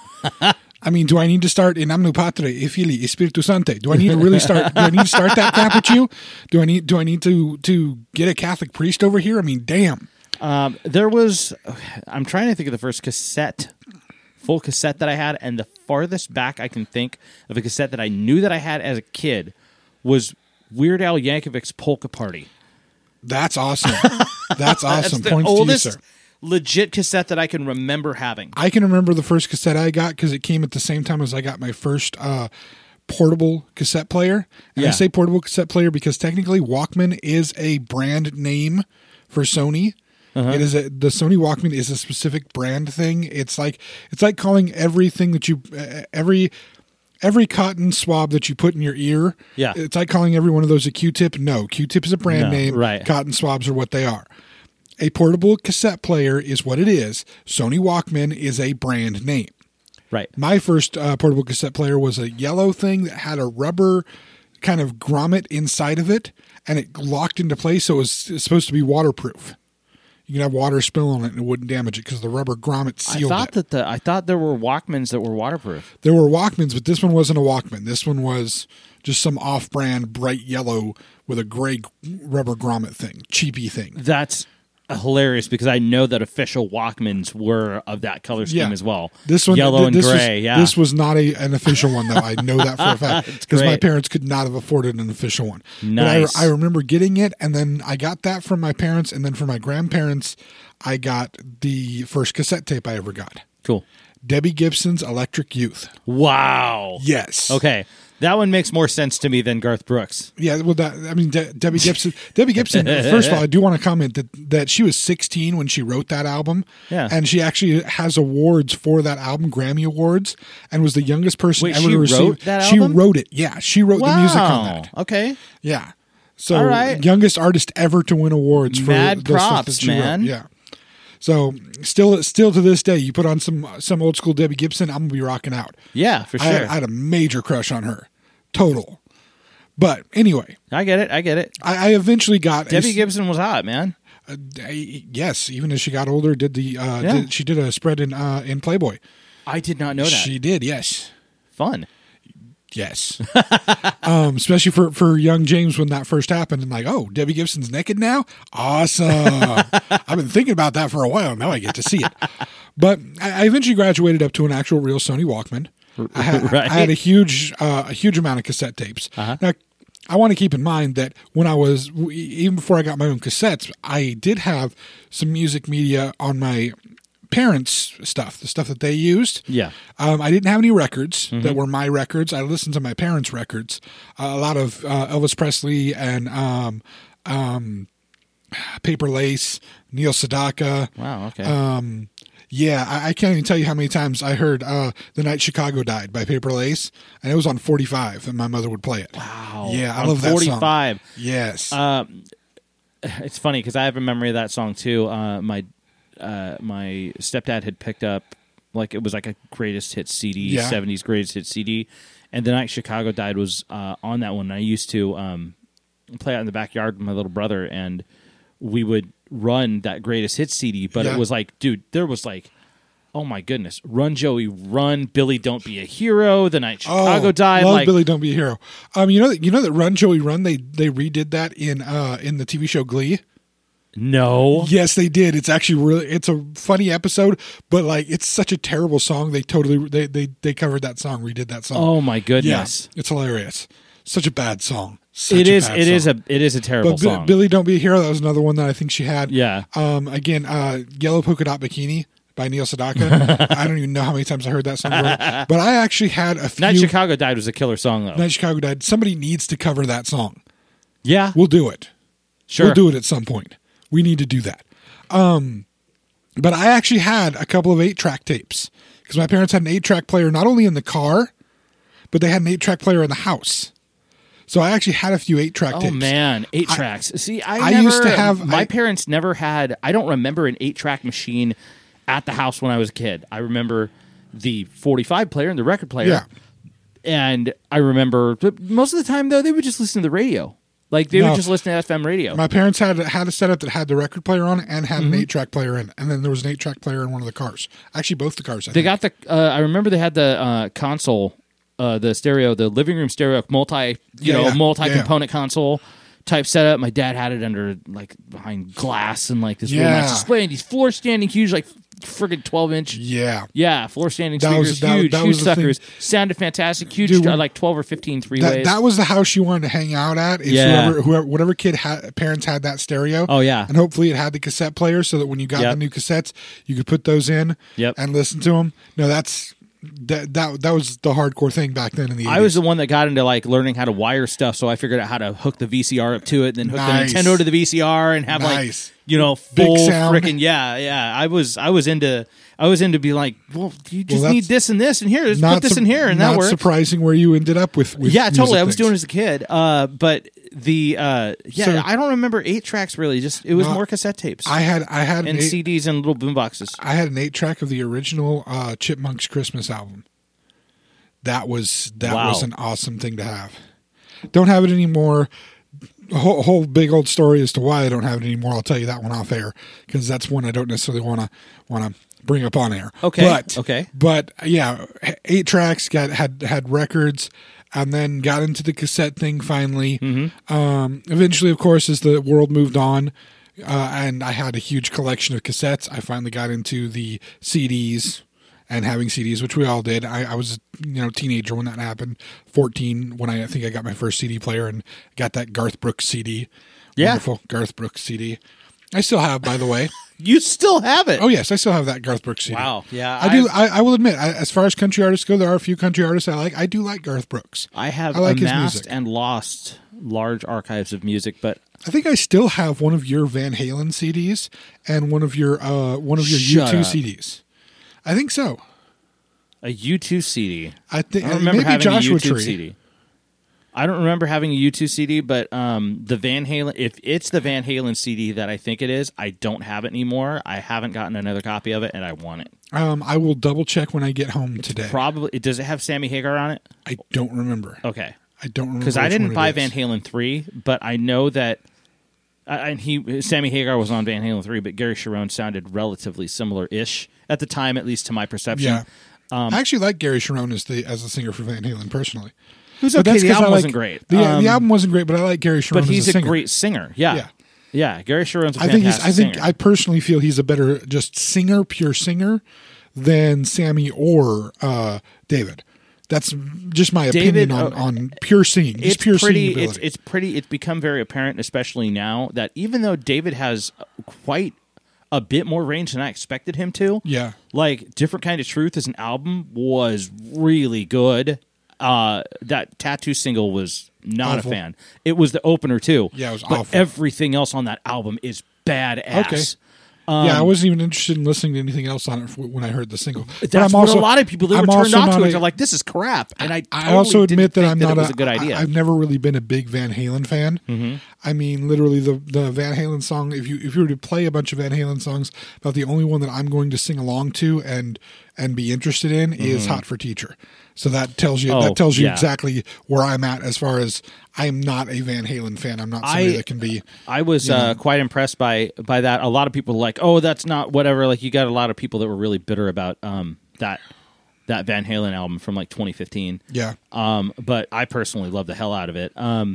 I mean, do I need to start in Amnu Patre, e Fili, e Spiritu Sante? Do I need to really start, do I need to start that crap with you? Do I need, do I need to, to get a Catholic priest over here? I mean, damn. Um, there was. I'm trying to think of the first cassette, full cassette that I had, and the farthest back I can think of a cassette that I knew that I had as a kid was Weird Al Yankovic's Polka Party. That's awesome. That's awesome. That's the Points oldest to you, sir. legit cassette that I can remember having. I can remember the first cassette I got because it came at the same time as I got my first uh, portable cassette player. And I Yeah. say portable cassette player because technically Walkman is a brand name for Sony. Uh-huh. It is a, the Sony Walkman is a specific brand thing. It's like it's like calling everything that you uh, every every cotton swab that you put in your ear. Yeah. It's like calling every one of those a Q-tip. No, Q-tip is a brand No, name. right. Cotton swabs are what they are. A portable cassette player is what it is. Sony Walkman is a brand name. Right. My first uh, portable cassette player was a yellow thing that had a rubber kind of grommet inside of it, and it locked into place, so it was supposed to be waterproof. You could have water spill on it and it wouldn't damage it because the rubber grommet I sealed thought it. that the I thought there were Walkmans that were waterproof. There were Walkmans, but this one wasn't a Walkman. This one was just some off-brand bright yellow with a gray rubber grommet thing, cheapy thing. That's hilarious because I know that official Walkmans were of that color scheme Yeah. as well. This one, yellow th- and this gray. was, yeah, this was not a an official one though. I know that for a fact because my great. parents could not have afforded an official one. Nice. But I, I remember getting it, and then I got that from my parents, and then from my grandparents, I got the first cassette tape I ever got. cool. Debbie Gibson's Electric Youth. Wow. Yes. Okay, that one makes more sense to me than Garth Brooks. Yeah, well, that, I mean, De- Debbie Gibson. Debbie Gibson. First of all, I do want to comment that that she was sixteen when she wrote that album. Yeah. and she actually has awards for that album, Grammy awards, and was the youngest person Wait, ever she to receive. wrote that She album? wrote it. Yeah, she wrote the music on Wow. that. Okay. Yeah. So, All right. youngest artist ever to win awards for Mad the stuff props, that she man. wrote. Yeah. So, still, still to this day, you put on some some old school Debbie Gibson, I'm gonna be rocking out. Yeah, for I, sure. had, I had a major crush on her, total. But anyway, I get it. I get it. I, I eventually got a- Debbie Gibson was hot, man. Uh, I- yes, even as she got older, did the uh, Yeah. did, she did a spread in uh, in Playboy. I did not know that. She did, yes, Fun. yes. um, especially for for young James when that first happened, and like, oh, Debbie Gibson's naked now. Awesome. I've been thinking about that for a while. Now I get to see it. But I, I eventually graduated up to an actual real Sony Walkman. I had, Right. I had a huge uh, a huge amount of cassette tapes. Uh-huh. Now, I want to keep in mind that when I was, even before I got my own cassettes, I did have some music media on my parents' stuff, the stuff that they used. Yeah. Um, I didn't have any records that were my records. I listened to my parents' records. Uh, a lot of uh, Elvis Presley and um, um, Paper Lace, Neil Sedaka. Wow. Okay. Um, yeah, I, I can't even tell you how many times I heard uh, "The Night Chicago Died" by Paper Lace, and it was on forty-five, and my mother would play it. wow. Yeah, I On love that song. forty-five. Yes. Um, it's funny because I have a memory of that song too. Uh, my uh, my stepdad had picked up like it was like a greatest hits C D, Yeah. seventies greatest hits C D, and The Night Chicago Died was uh, on that one. And I used to um, play out in the backyard with my little brother, and we would run that greatest hits C D. But Yeah. it was like, dude, there was like, oh my goodness, Run Joey Run, Billy Don't Be a Hero, The Night Chicago oh, Died. Love Like, Billy, Don't Be a Hero. Um, you know that you know that Run Joey Run. They they redid that in uh in the T V show Glee. no. Yes, they did. It's actually really it's a funny episode, but like it's such a terrible song. They totally they they they covered that song, redid that song. Oh my yeah, goodness. it's hilarious. Such a bad song. Such It a is. bad It is song. a. It is a terrible But Bi- song. Billy, Don't Be a Hero. That was another one that I think she had. Yeah. Um. Again, uh, Yellow Polka Dot Bikini by Neil Sedaka. I don't even know how many times I heard that song, but I actually had a few. Night Chicago Died was a killer song though. Night Chicago Died. Somebody needs to cover that song. yeah. We'll do it. Sure. We'll do it at some point. We need to do that. Um, but I actually had a couple of eight-track tapes because my parents had an eight-track player not only in the car, but they had an eight-track player in the house. So I actually had a few eight-track Oh tapes. man, eight I- tracks. See, I, I never, used to have- My I- parents never had. I don't remember an eight-track machine at the house when I was a kid. I remember the forty-five player and the record player. Yeah. And I remember but most of the time though they would just listen to the radio. Like they No. would just listen to F M radio. My parents had had a setup that had the record player on it and had Mm-hmm. an eight-track player in, and then there was an eight-track player in one of the cars. Actually, both the cars. I They think. got the. Uh, I remember they had the uh, console, uh, the stereo, the living room stereo, multi, you Yeah, know, yeah, multi-component console type setup. My dad had it under like behind glass and like this really Yeah. nice display, and these floor standing huge, like friggin' twelve inch. Yeah. Yeah, floor standing That was- speakers, that- huge, that huge was the thing. suckers. Sounded fantastic, huge, Dude, uh, when- like twelve or fifteen three That, ways. that was the house you wanted to hang out at. Is Yeah. whoever, whoever, whatever kid had parents had that stereo. Oh, yeah. and hopefully it had the cassette player so that when you got Yep. the new cassettes, you could put those in. Yep. and listen to them. No, that's that that that was the hardcore thing back then in the. I was the eighties. one that got into like learning how to wire stuff, so I figured out how to hook the V C R up to it, and then hook Nice. the Nintendo to the V C R, and have Nice. like you know Big full sound. freaking yeah, yeah. I was I was into I was into be like, well, you just Well, need that's this and this and here, just put this su- in here, and not that works. surprising where you ended up with. with Yeah, totally. music I was doing it things. as a kid, uh, but the uh, yeah, So- I don't remember eight tracks really. Just it was No, more cassette tapes I had I had and an eight, C Ds and little boom boxes. I had an eight track of the original uh, Chipmunks Christmas album. That was that Wow. was an awesome thing to have. Don't have it anymore. A whole, whole big old story as to why I don't have it anymore. I'll tell you that one off air because that's one I don't necessarily want to want to bring up on air. Okay, but okay. but yeah, eight tracks got had had records. And then got into the cassette thing finally. Mm-hmm. Um, eventually, of course, as the world moved on, uh, and I had a huge collection of cassettes. I finally got into the C Ds and having C Ds, which we all did. I, I was you know teenager when that happened, fourteen when I, I think I got my first C D player and got that Garth Brooks C D. Yeah. Wonderful Garth Brooks C D. I still have, by the way. You still have it? Oh yes, I still have that Garth Brooks C D. Wow. Yeah. I do. I, I will admit, I, as far as country artists go, there are a few country artists I like. I do like Garth Brooks. I have I like his amassed music. and lost large archives of music, but I think I still have one of your Van Halen C Ds and one of your uh, one of your Shut U two up. C Ds. I think so. a U two C D. I think I don't remember maybe having Joshua a U two Tree. C D. I don't remember having a U two C D, but um, the Van Halen, if it's the Van Halen C D that I think it is, I don't have it anymore. I haven't gotten another copy of it, and I want it. Um, I will double check when I get home today. Probably, does it have Sammy Hagar on it? I don't remember. Okay. I don't remember Because I which didn't one it buy is. Van Halen three, but I know that, uh, and he Sammy Hagar was on Van Halen three, but Gary Sharon sounded relatively similar-ish at the time, at least to my perception. Yeah, Um, I actually like Gary Sharon as the as the singer for Van Halen personally. Who's But okay, that's the 'cause I album like- wasn't great. The, Um, the album wasn't great, but I like Gary Sharon but he's as a a singer. great singer. Yeah. Yeah. Yeah, Gary Sharon's a I think he's. fantastic I think singer. I personally feel he's a better just singer, pure singer, than Sammy or uh, David. That's just my David, opinion on, uh, on pure singing. Just it's pure pretty. singing It's ability. it's pretty. It's become very apparent, especially now, that even though David has quite a bit more range than I expected him to. Yeah. Like Different Kind of Truth as an album was really good. Uh, that Tattoo single was not Awful. a fan. It was the opener too. Yeah, it was but awful. everything else on that album is badass. Okay. Um, yeah, I wasn't even interested in listening to anything else on it when I heard the single. But That's I'm what also, a lot of people they I'm were turned also on not to it. a- They're like, "This is crap," and I. I totally also didn't admit that think I'm that not it was a, a good idea. I, have never really been a big Van Halen fan. Mm-hmm. I mean, literally the the Van Halen song. If you if you were to play a bunch of Van Halen songs, about the only one that I'm going to sing along to and and be interested in is "Hot for Teacher." So that tells you Mm-hmm. Oh, that tells you yeah. exactly where I'm at as far as I am not a Van Halen fan. I'm not somebody I- that can be. I was uh, quite impressed by by that. A lot of people were like, "Oh, that's not whatever." Like you got a lot of people that were really bitter about um, that that Van Halen album from like twenty fifteen. Yeah. Um, but I personally love the hell out of it. Um,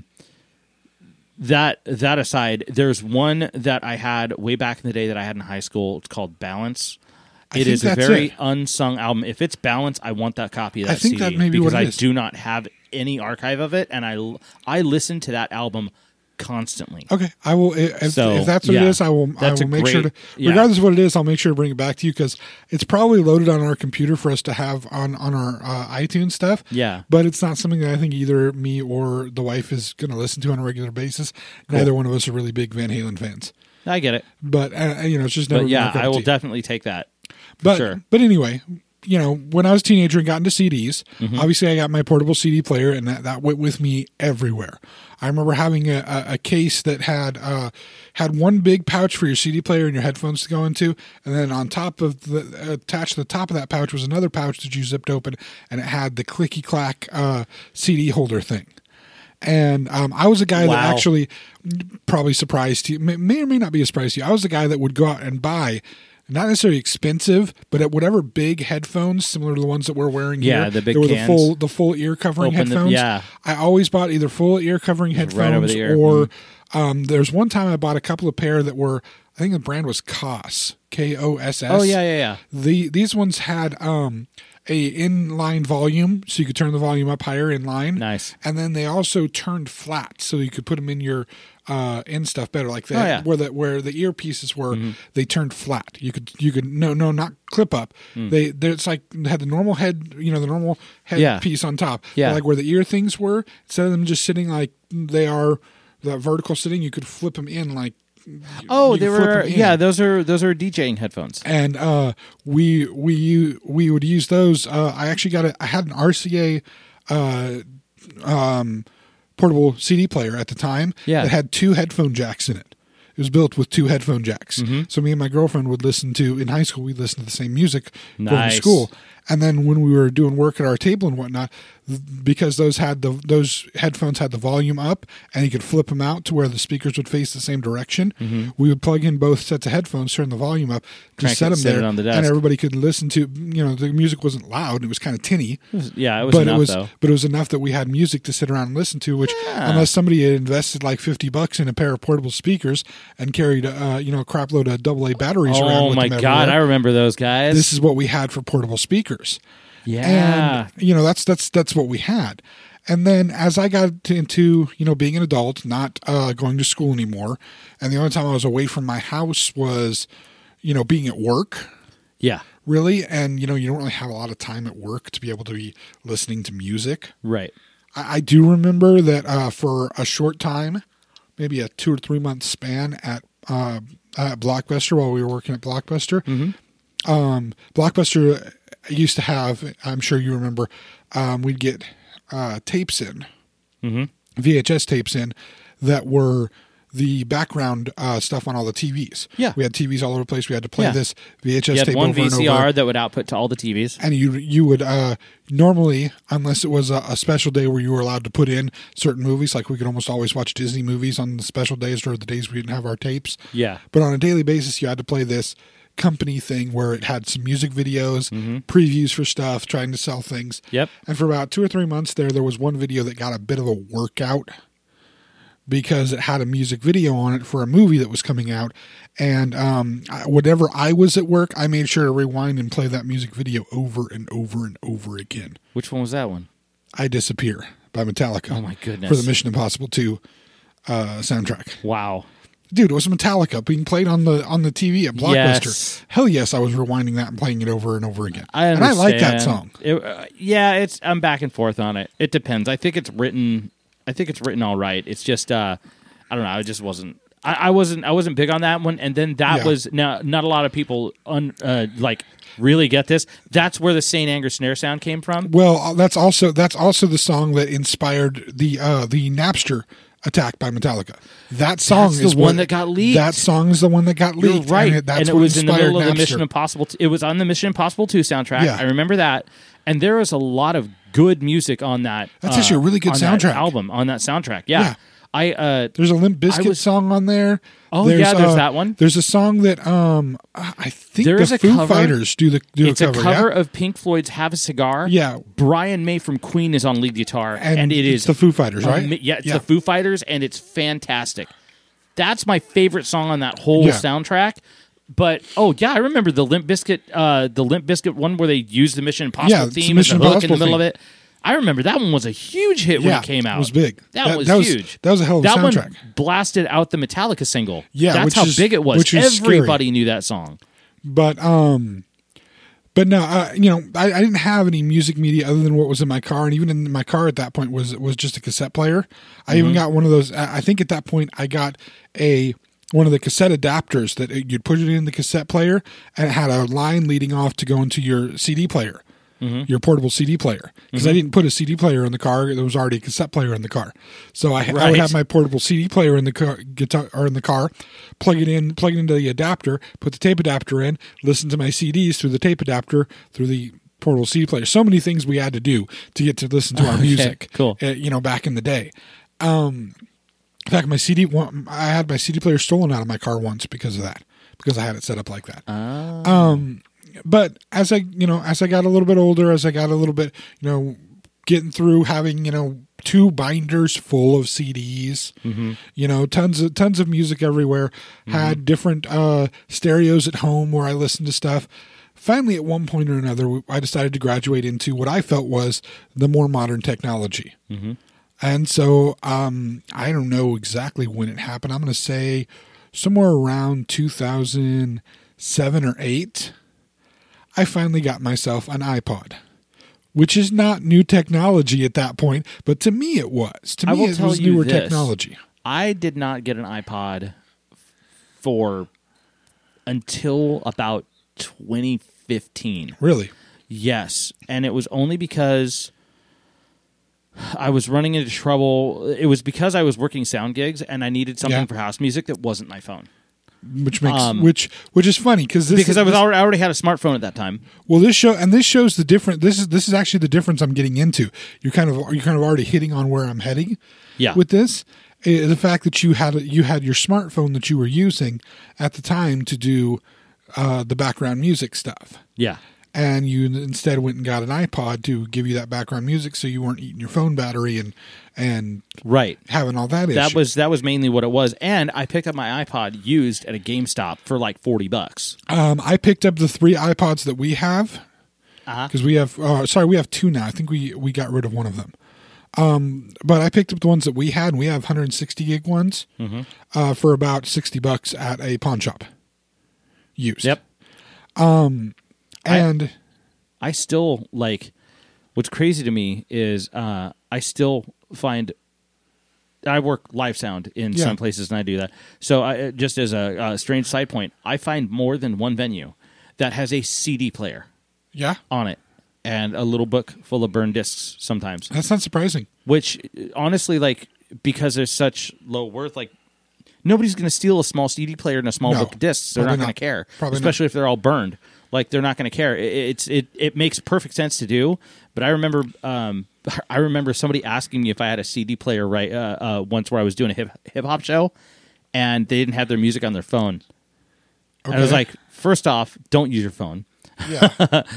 that that aside, there's one that I had way back in the day that I had in high school. It's called Balance. I It think is a that's very it. unsung album. If it's Balance, I want that copy of I that think C D that may be because what it I is. do not have any archive of it, and I I listen to that album constantly. Okay, I will. If, So, if that's what yeah, it is, I will. I that's will a make sure to, great- yeah. regardless of what it is, I'll make sure to bring it back to you because it's probably loaded on our computer for us to have on on our uh, iTunes stuff. Yeah. but it's not something that I think either me or the wife is going to listen to on a regular basis. Neither one of us are really big Van Halen fans, I get it. but uh, you know, it's just never. But been yeah, our cup I of will tea. definitely take that. For But sure. but anyway, you know, when I was a teenager and got into C Ds, Mm-hmm. obviously I got my portable C D player, and that, that went with me everywhere. I remember having a, a, a case that had uh, had one big pouch for your C D player and your headphones to go into, and then on top of the attached to the top of that pouch was another pouch that you zipped open, and it had the clicky clack uh, C D holder thing. And um, I was a guy that Wow. actually probably surprised you, may, may or may not be a surprise to you. I was the guy that would go out and buy. Not necessarily expensive, but at whatever big headphones, similar to the ones that we're wearing Yeah, here, the big they were the cans. full the full ear covering Open the- headphones. yeah. I always bought either full ear covering headphones over the ear. or um, there's one time I bought a couple of pair that were I think the brand was K O S K O S S. Oh yeah, yeah, yeah. The these ones had um, a inline volume, so you could turn the volume up higher in line. Nice. And then they also turned flat, so you could put them in your uh, in stuff better. Like that, Oh, yeah. where the where the earpieces were, Mm-hmm. they turned flat. You could you could no no not clip up. Mm. They they- it's like they had the normal head, you know, the normal head Yeah. piece on top. Yeah. But like where the ear things were, instead of them just sitting like they are that vertical sitting, you could flip them in like. Oh, you they could flip were 'em in. yeah. Those are those are DJing headphones. and uh, we we u- we would use those. Uh, I actually got a I had an R C A uh, um, portable C D player at the time Yeah. that had two headphone jacks in it. It was built with two headphone jacks. Mm-hmm. So me and my girlfriend would listen to in high school. We'd listen to the same music going to Nice. school, And then when we were doing work at our table and whatnot, th- because those had the those headphones had the volume up, and you could flip them out to where the speakers would face the same direction. Mm-hmm. We would plug in both sets of headphones, turn the volume up, Crank just set it, them set it there, on the desk. and everybody could listen to. You know, the music wasn't loud; it was kind of tinny. It was- yeah, it was but enough it was, though. but it was enough that we had music to sit around and listen to. Which, Yeah. unless somebody had invested like fifty bucks in a pair of portable speakers and carried, uh, you know, a crap load of double A batteries around Oh with my them god, I everywhere, remember those guys. this is what we had for portable speakers. yeah. And you know, that's that's that's what we had. And then as I got into, you know, being an adult, not uh, going to school anymore, and the only time I was away from my house was, you know, being at work, yeah. really. And, you know, you don't really have a lot of time at work to be able to be listening to music. Right. I, I do remember that uh, for a short time, maybe a two or three month span at, uh, at Blockbuster while we were working at Blockbuster, Mm-hmm. um, Blockbuster used to have, I'm sure you remember, um, we'd get uh, tapes in, Mm-hmm. V H S tapes in that were the background uh, stuff on all the T Vs. Yeah. We had T Vs all over the place. We had to play Yeah. this V H S You had tape one over V C and R over. that would output to all the T Vs. And you you would uh, normally, unless it was a, a special day where you were allowed to put in certain movies, like we could almost always watch Disney movies on the special days or the days we didn't have our tapes. Yeah. But on a daily basis, you had to play this company thing where it had some music videos, Mm-hmm. previews for stuff, trying to sell things. Yep. And for about two or three months there, there was one video that got a bit of a workout because it had a music video on it for a movie that was coming out. And um, I- whenever I was at work, I made sure to rewind and play that music video over and over and over again. Which one was that one? I Disappear by Metallica. Oh my goodness. For the Mission Impossible two uh, soundtrack. Wow. Dude, it was Metallica being played on the on the T V at Blockbuster. Yes. Hell yes, I was rewinding that and playing it over and over again. I and understand. I like that song. It, uh, yeah, it's I'm back and forth on it. It depends. I think it's written. I think it's written all right. It's just uh, I don't know. I just wasn't. I, I wasn't. I wasn't big on that one. And then that Yeah. was now. Not a lot of people un, uh, like really get this. That's where the Saint Anger snare sound came from. Well, uh, that's also that's also the song that inspired the uh, the Napster attack by Metallica. That song That's the is one what- that got leaked. That song is the one that got You're leaked. right, and it, that's and it what was in the inspired middle of the Napster. Mission Impossible. T- it was on the Mission Impossible two soundtrack. Yeah. I remember that, and there was a lot of good music on that. That's uh, actually a really good on that soundtrack. album on that soundtrack. Yeah, Yeah. I uh, There's a Limp Bizkit I was- song on there. Oh, yeah, there's that one. There's a song that um I think There the is a Foo cover. Fighters do the do it's a a cover. cover yeah? of Pink Floyd's "Have a Cigar." Yeah. Brian May from Queen is on lead guitar, and, and, it it's is the Foo Fighters, right? Ama- yeah, it's the Foo Fighters, and it's fantastic. That's my favorite song on that whole Yeah. soundtrack. But oh yeah, I remember the Limp Bizkit, uh, the Limp Bizkit one where they used the Mission Impossible Yeah, it's the theme Mission as a hook in the Impossible middle theme. of it. I remember that one was a huge hit when Yeah, it came out. it was big. That, That- was that was- huge. that was a hell of a that soundtrack. one blasted out the Metallica single. Yeah, that's which how is- big it was. which is scary. Everybody knew that song. But um, but no, uh, you know, I, I didn't have any music media other than what was in my car, and even in my car at that point was was just a cassette player. I Mm-hmm. even got one of those. I I think at that point I got a one of the cassette adapters that it- you'd put it in the cassette player, and it had a line leading off to go into your C D player. Mm-hmm. Your portable C D player, because I didn't put a C D player in the car. There was already a cassette player in the car, so I, I would Right. have my portable C D player in the car, guitar or in the car, plug it in, plug it into the adapter, put the tape adapter in, listen to my C Ds through the tape adapter through the portable C D player. So many things we had to do to get to listen to our Okay, music. cool. uh, you know, back in the day. Um, in fact, my C D, one- I had my C D player stolen out of my car once because of that, because I had it set up like that. Oh. Um, but as I, you know, as I got a little bit older, as I got a little bit, you know, getting through having, you know, two binders full of C Ds, Mm-hmm. you know, tons of tons of music everywhere, had different uh, stereos at home where I listened to stuff. Finally, at one point or another, I decided to graduate into what I felt was the more modern technology. Mm-hmm. And so um, I don't know exactly when it happened. I'm going to say somewhere around two thousand seven or eight. I finally got myself an iPod, which is not new technology at that point, but to me it was. To I me will it tell was you newer this. technology. I did not get an iPod for until about twenty fifteen. Really? Yes, and it was only because I was running into trouble. It was because I was working sound gigs and I needed something Yeah. for house music that wasn't my phone. which makes Um, which which is funny because this because is, I was this, already, I already had a smartphone at that time. well this show and this shows the different. This is this is actually the difference I'm getting into. You're kind of you're kind of already hitting on where I'm heading. Yeah. With this, uh, the fact that you had you had your smartphone that you were using at the time to do uh, the background music stuff. Yeah. And you instead went and got an iPod to give you that background music, so you weren't eating your phone battery and and Right. having all that. That issue. was that was mainly what it was, and I picked up my iPod used at a GameStop for like forty bucks. Um, I picked up the three iPods that we have Uh-huh. because we have. Uh, sorry, we have two now. I think we we got rid of one of them. Um, but I picked up the ones that we had, and we have one hundred sixty gig ones Mm-hmm. uh, for about sixty bucks at a pawn shop. Used. Yep. And I still like. What's crazy to me is uh, I still find. I work live sound in Yeah. some places, and I do that. So, I, just as a, a strange side point, I find more than one venue that has a C D player yeah, on it and a little book full of burned discs sometimes. that's not surprising. Which, honestly, like because there's such low worth, like nobody's going to steal a small C D player and a small No, book of discs. They're probably not going not. to care, Probably especially if they're all burned. Like they're not going to care. It, it's it it makes perfect sense to do. But I remember um, I remember somebody asking me if I had a C D player right uh, uh, once where I was doing a hip hip hop show, and they didn't have their music on their phone. And I was Okay. like, first off, don't use your phone. Yeah,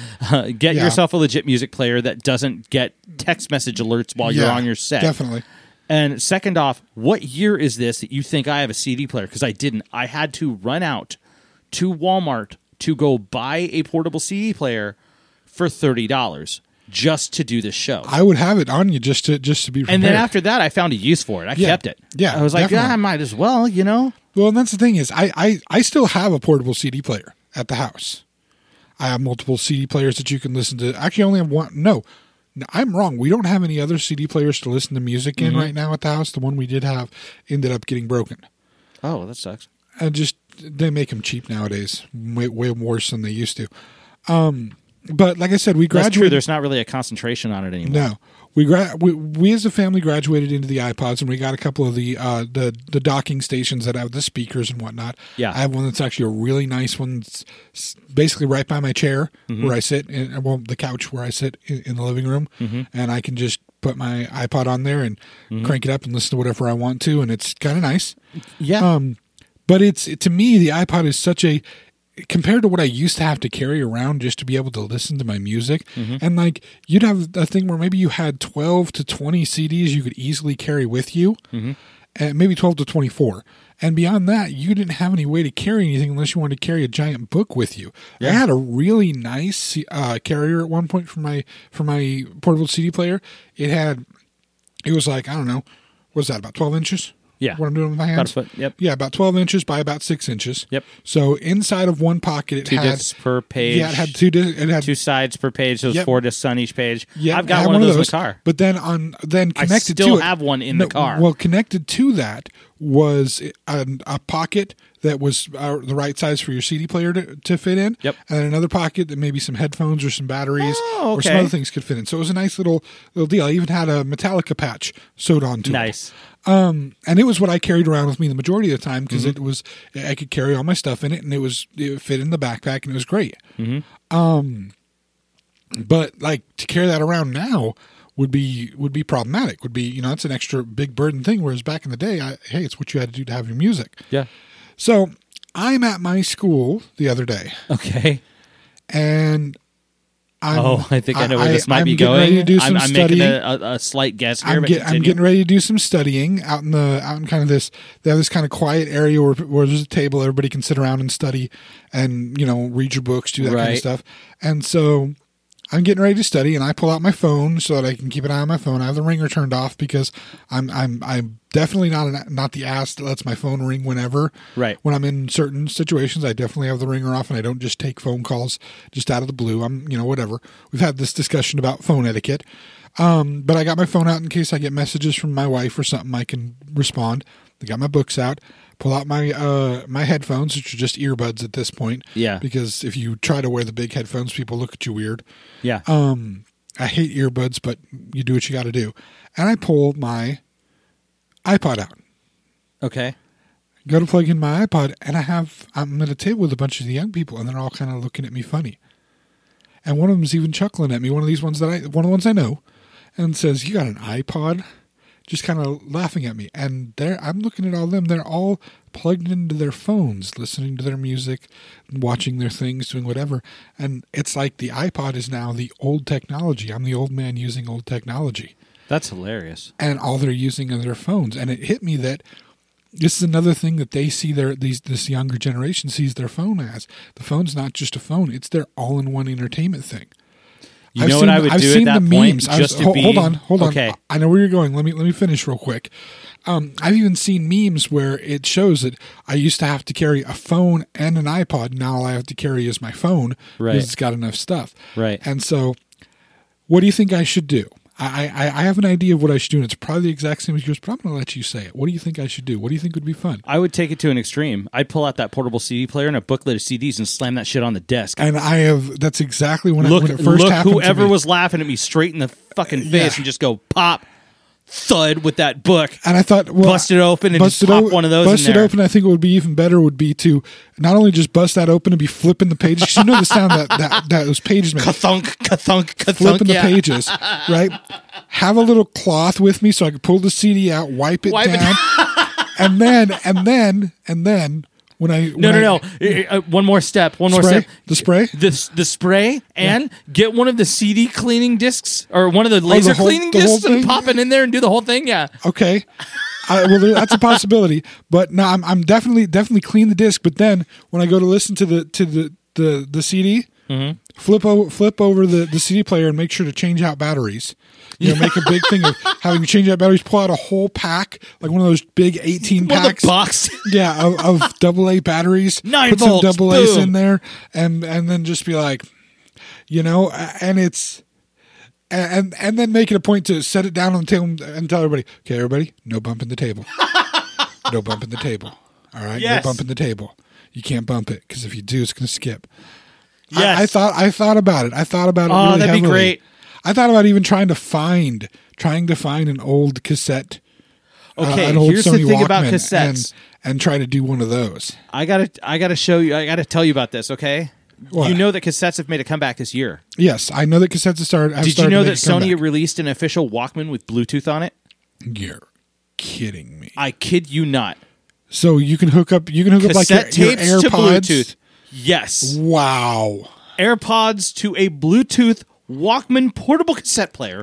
Get Yeah. yourself a legit music player that doesn't get text message alerts while you're Yeah, on your set. definitely. And second off, what year is this that you think I have a C D player? Because I didn't. I had to run out to Walmart to go buy a portable C D player for thirty dollars just to do this show. I would have it on you just to just to be prepared. And then after that, I found a use for it. I Yeah. kept it. Yeah, I was like, definitely. yeah, I might as well, you know? Well, and that's the thing is, I, I, I still have a portable C D player at the house. I have multiple C D players that you can listen to. Actually, I only have one. No, no, I'm wrong. We don't have any other C D players to listen to music in right now at the house. The one we did have ended up getting broken. Oh, that sucks. And just they make them cheap nowadays, way, way worse than they used to. Um, but like I said, we That's true. graduated. There's not really a concentration on it anymore. No, we, gra- we we as a family graduated into the iPods, and we got a couple of the uh, the the docking stations that have the speakers and whatnot. Yeah. I have one that's actually a really nice one, that's s- basically right by my chair Mm-hmm. where I sit, in, well, the couch where I sit in, in the living room, Mm-hmm. and I can just put my iPod on there and crank it up and listen to whatever I want to, and it's kind of nice. Yeah. Um, but it's to me the iPod is such a compared to what I used to have to carry around just to be able to listen to my music. And like you'd have a thing where maybe you had twelve to twenty C Ds you could easily carry with you, and maybe twelve to twenty-four. And beyond that, you didn't have any way to carry anything unless you wanted to carry a giant book with you. I had a really nice uh, carrier at one point for my for my portable C D player. It had, it was like I don't know, what was that, about twelve inches? Yeah. What I'm doing with my hands. About a foot, yep. Yeah, about twelve inches by about six inches. Yep. So inside of one pocket, it Two had discs per page. yeah, it had two. Di- it had two sides per page, so it's Yep. four discs on each page. yeah, I've it got had one, of those in the car. But then on then I connected still to it, have one in the car. Well, connected to that was a, a pocket that was uh, the right size for your C D player to, to fit in. Yep. And then another pocket that maybe some headphones or some batteries Oh, or some okay. other things could fit in. So it was a nice little little deal. I even had a Metallica patch sewed onto it. Nice. Um, and it was what I carried around with me the majority of the time because Mm-hmm. it was I could carry all my stuff in it, and it was it fit in the backpack, and it was great. Mm-hmm. Um, but like to carry that around now would be would be problematic. Would be you know it's an extra big burden thing. Whereas back in the day, I, hey, it's what you had to do to have your music. Yeah. So I'm at my school the other day, Okay. and I'm, Oh, I think I know where this might I'm be getting going. ready to do some I'm, I'm studying. making a, a, a slight guess here, I'm, but get, I'm continue. getting ready to do some studying out in the out in kind of this. They have this kind of quiet area where where there's a table, everybody can sit around and study, and you know read your books, do that kind of Right. stuff. And so I'm getting ready to study, and I pull out my phone so that I can keep an eye on my phone. I have the ringer turned off because I'm I'm I'm definitely not an, not the ass that lets my phone ring whenever. Right. When I'm in certain situations, I definitely have the ringer off, and I don't just take phone calls just out of the blue. I'm you know whatever. We've had this discussion about phone etiquette. Um, but I got my phone out in case I get messages from my wife or something. I can respond. I got my books out. Pull out my uh, my headphones, which are just earbuds at this point. Yeah. Because if you try to wear the big headphones, people look at you weird. Yeah. Um, I hate earbuds, but you do what you got to do. And I pulled my iPod out. okay. go to plug in my iPod, and I have I'm at a table with a bunch of the young people, and they're all kind of looking at me funny. And one of them's even chuckling at me. One of these ones that I, one of the ones I know, and says, "You got an iPod?" Just kind of laughing at me. And they're, I'm looking at all of them. They're all plugged into their phones, listening to their music, watching their things, doing whatever. And it's like the iPod is now the old technology. I'm the old man using old technology. That's hilarious. And all they're using are their phones. And it hit me that this is another thing that they see their these this younger generation sees their phone as. The phone's not just a phone; it's their all-in-one entertainment thing. You I've know seen, what I would I've do seen at that the point? memes. I Just was, to hold, be hold on, hold on. okay. I know where you're going. Let me let me finish real quick. Um, I've even seen memes where it shows that I used to have to carry a phone and an iPod. Now all I have to carry is my phone Right. because it's got enough stuff. Right. And so, what do you think I should do? I, I, I have an idea of what I should do, and it's probably the exact same as yours, but I'm going to let you say it. What do you think I should do? What do you think would be fun? I would take it to an extreme. I'd pull out that portable C D player and a booklet of C Ds and slam that shit on the desk. And I have, that's exactly when, Look, I, when it first look happened whoever to me. was laughing at me straight in the fucking face Yeah. and just go pop, thud with that book. And I thought, well, Bust it open and bust just it pop o- one of those in Bust it there. open. I think it would be even better would be to not only just bust that open and be flipping the pages. 'Cause you know the sound that, that, that those pages make. Ka-thunk, ka-thunk, ka-thunk. Flipping yeah. the pages, right? Have a little cloth with me so I could pull the C D out, wipe it Wipe it down, and then, and then, and then, when I No, when no, I, no. Uh, uh, one more step. One more Spray? step. The spray? The, the spray, and get one of the C D cleaning discs or one of the laser Oh, whole- cleaning the whole discs and thing? pop it in there and do the whole thing. Yeah. Okay. I, well, there- that's a possibility, but no, I'm, I'm definitely definitely clean the disc. But then when I go to listen to the to the the, the C D, Mm-hmm. flip over flip over the, the C D player and make sure to change out batteries. You know, make a big thing of having to change out batteries. Pull out a whole pack, like one of those big eighteen One of packs. the box. Yeah, of, of double A batteries. Nine put volts, some double A's boom. in there, and and then just be like, you know, and it's. And and then make it a point to set it down on the table and tell everybody, okay, everybody, no bumping the table. No bumping the table. All right? Yes. No bumping the table. You can't bump it because if you do, it's going to skip. Yes. I, I thought I thought about it. I thought about it Oh, really that'd be heavily. great. I thought about even trying to find trying to find an old cassette. uh, Okay, an old here's the Sony thing about Walkman cassettes. and, and try to do one of those. I gotta, I gotta show you. I gotta tell you about this. Okay. What? You know that cassettes have made a comeback this year. Yes, I know that cassettes have started. Have Did you started know to that make a Sony comeback. released an official Walkman with Bluetooth on it? You're kidding me. I kid you not. So you can hook up. You can hook up like your, Cassette your tapes to AirPods. Bluetooth. Yes. Wow. AirPods to a Bluetooth Walkman portable cassette player.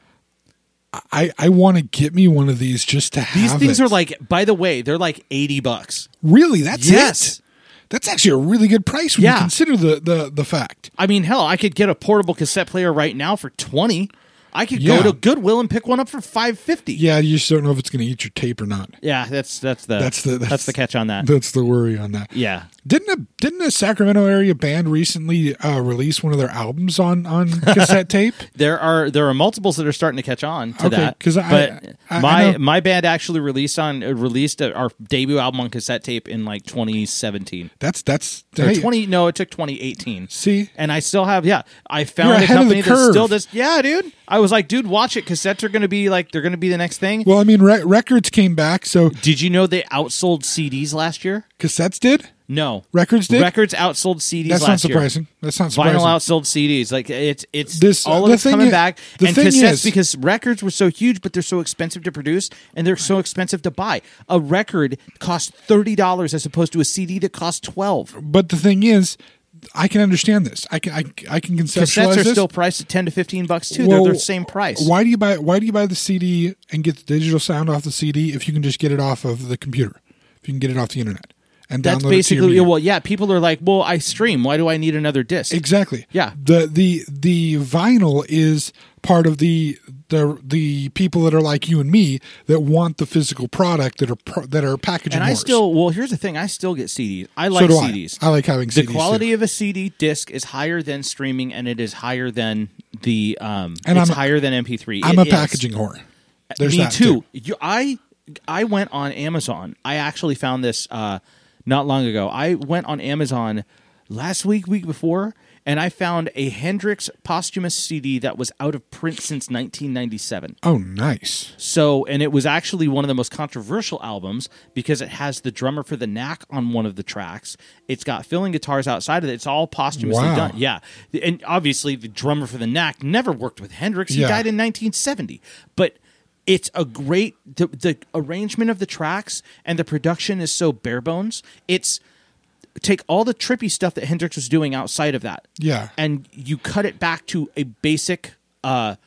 I, I want to get me one of these just to have These things it. are like, by the way, they're like eighty bucks. Really, that's Yes. it. That's actually a really good price when Yeah. you consider the, the, the fact. I mean, hell, I could get a portable cassette player right now for twenty. I could Yeah. go to Goodwill and pick one up for five fifty. Yeah, you just don't know if it's going to eat your tape or not. Yeah, that's that's the That's the that's, the catch on that. That's the worry on that. Yeah. Didn't a didn't a Sacramento area band recently uh, release one of their albums on, on cassette tape? There are there are multiples that are starting to catch on to Okay, that. 'cause I- but I- I my know- my band actually released on uh, released a, our debut album on cassette tape in like twenty seventeen. That's that's Or hey, twenty no, it took twenty eighteen. See, And I still have, yeah. I found You're a ahead of the company that curve. still does. Yeah, dude. I was like, dude, watch it. Cassettes are going to be like, they're going to be the next thing. well, I mean, re- records came back, so Did you know they outsold C Ds last year? cassettes did. No. Records did. Records outsold C Ds That's last not surprising. That's not year. surprising. Vinyl outsold C Ds. Like it's it's This- all the of it's thing coming is- back. the And thing cassettes is- because records were so huge, but they're so expensive to produce and they're so expensive to buy. A record costs thirty dollars as opposed to a C D that costs twelve. But the thing is, I can understand this. I can I, I can conceptualize Cassettes are this. still priced at ten to fifteen bucks too. Well, they're the same price. Why do you buy Why do you buy the C D and get the digital sound off the C D if you can just get it off of the computer? If you can get it off the internet and That's download it to basically your media? well, yeah. People are like, "Well, I stream. Why do I need another disc?" Exactly. Yeah. The the the vinyl is part of the the the people that are like you and me that want the physical product that are pro, that are packaging. And I whores. still, well, here's the thing: I still get C Ds. I so like do C Ds. I. I like having The C Ds quality too. of a C D disc is higher than streaming, and it is higher than the um. And it's I'm a- higher than M P three. I'm It a is. packaging whore. There's Me that too. You, I I went on Amazon. I actually found this uh, not long ago. I went on Amazon last week, week before, and I found a Hendrix posthumous C D that was out of print since nineteen ninety-seven. Oh, nice. So, and it was actually one of the most controversial albums because it has the drummer for the Knack on one of the tracks. It's got filling guitars outside of it. It's all posthumously Wow. done. Yeah. And obviously, the drummer for the Knack never worked with Hendrix. He Yeah. died in nineteen seventy. But it's a great, the, the arrangement of the tracks and the production is so bare bones. It's, take all the trippy stuff that Hendrix was doing outside of that. Yeah. And you cut it back to a basic uh,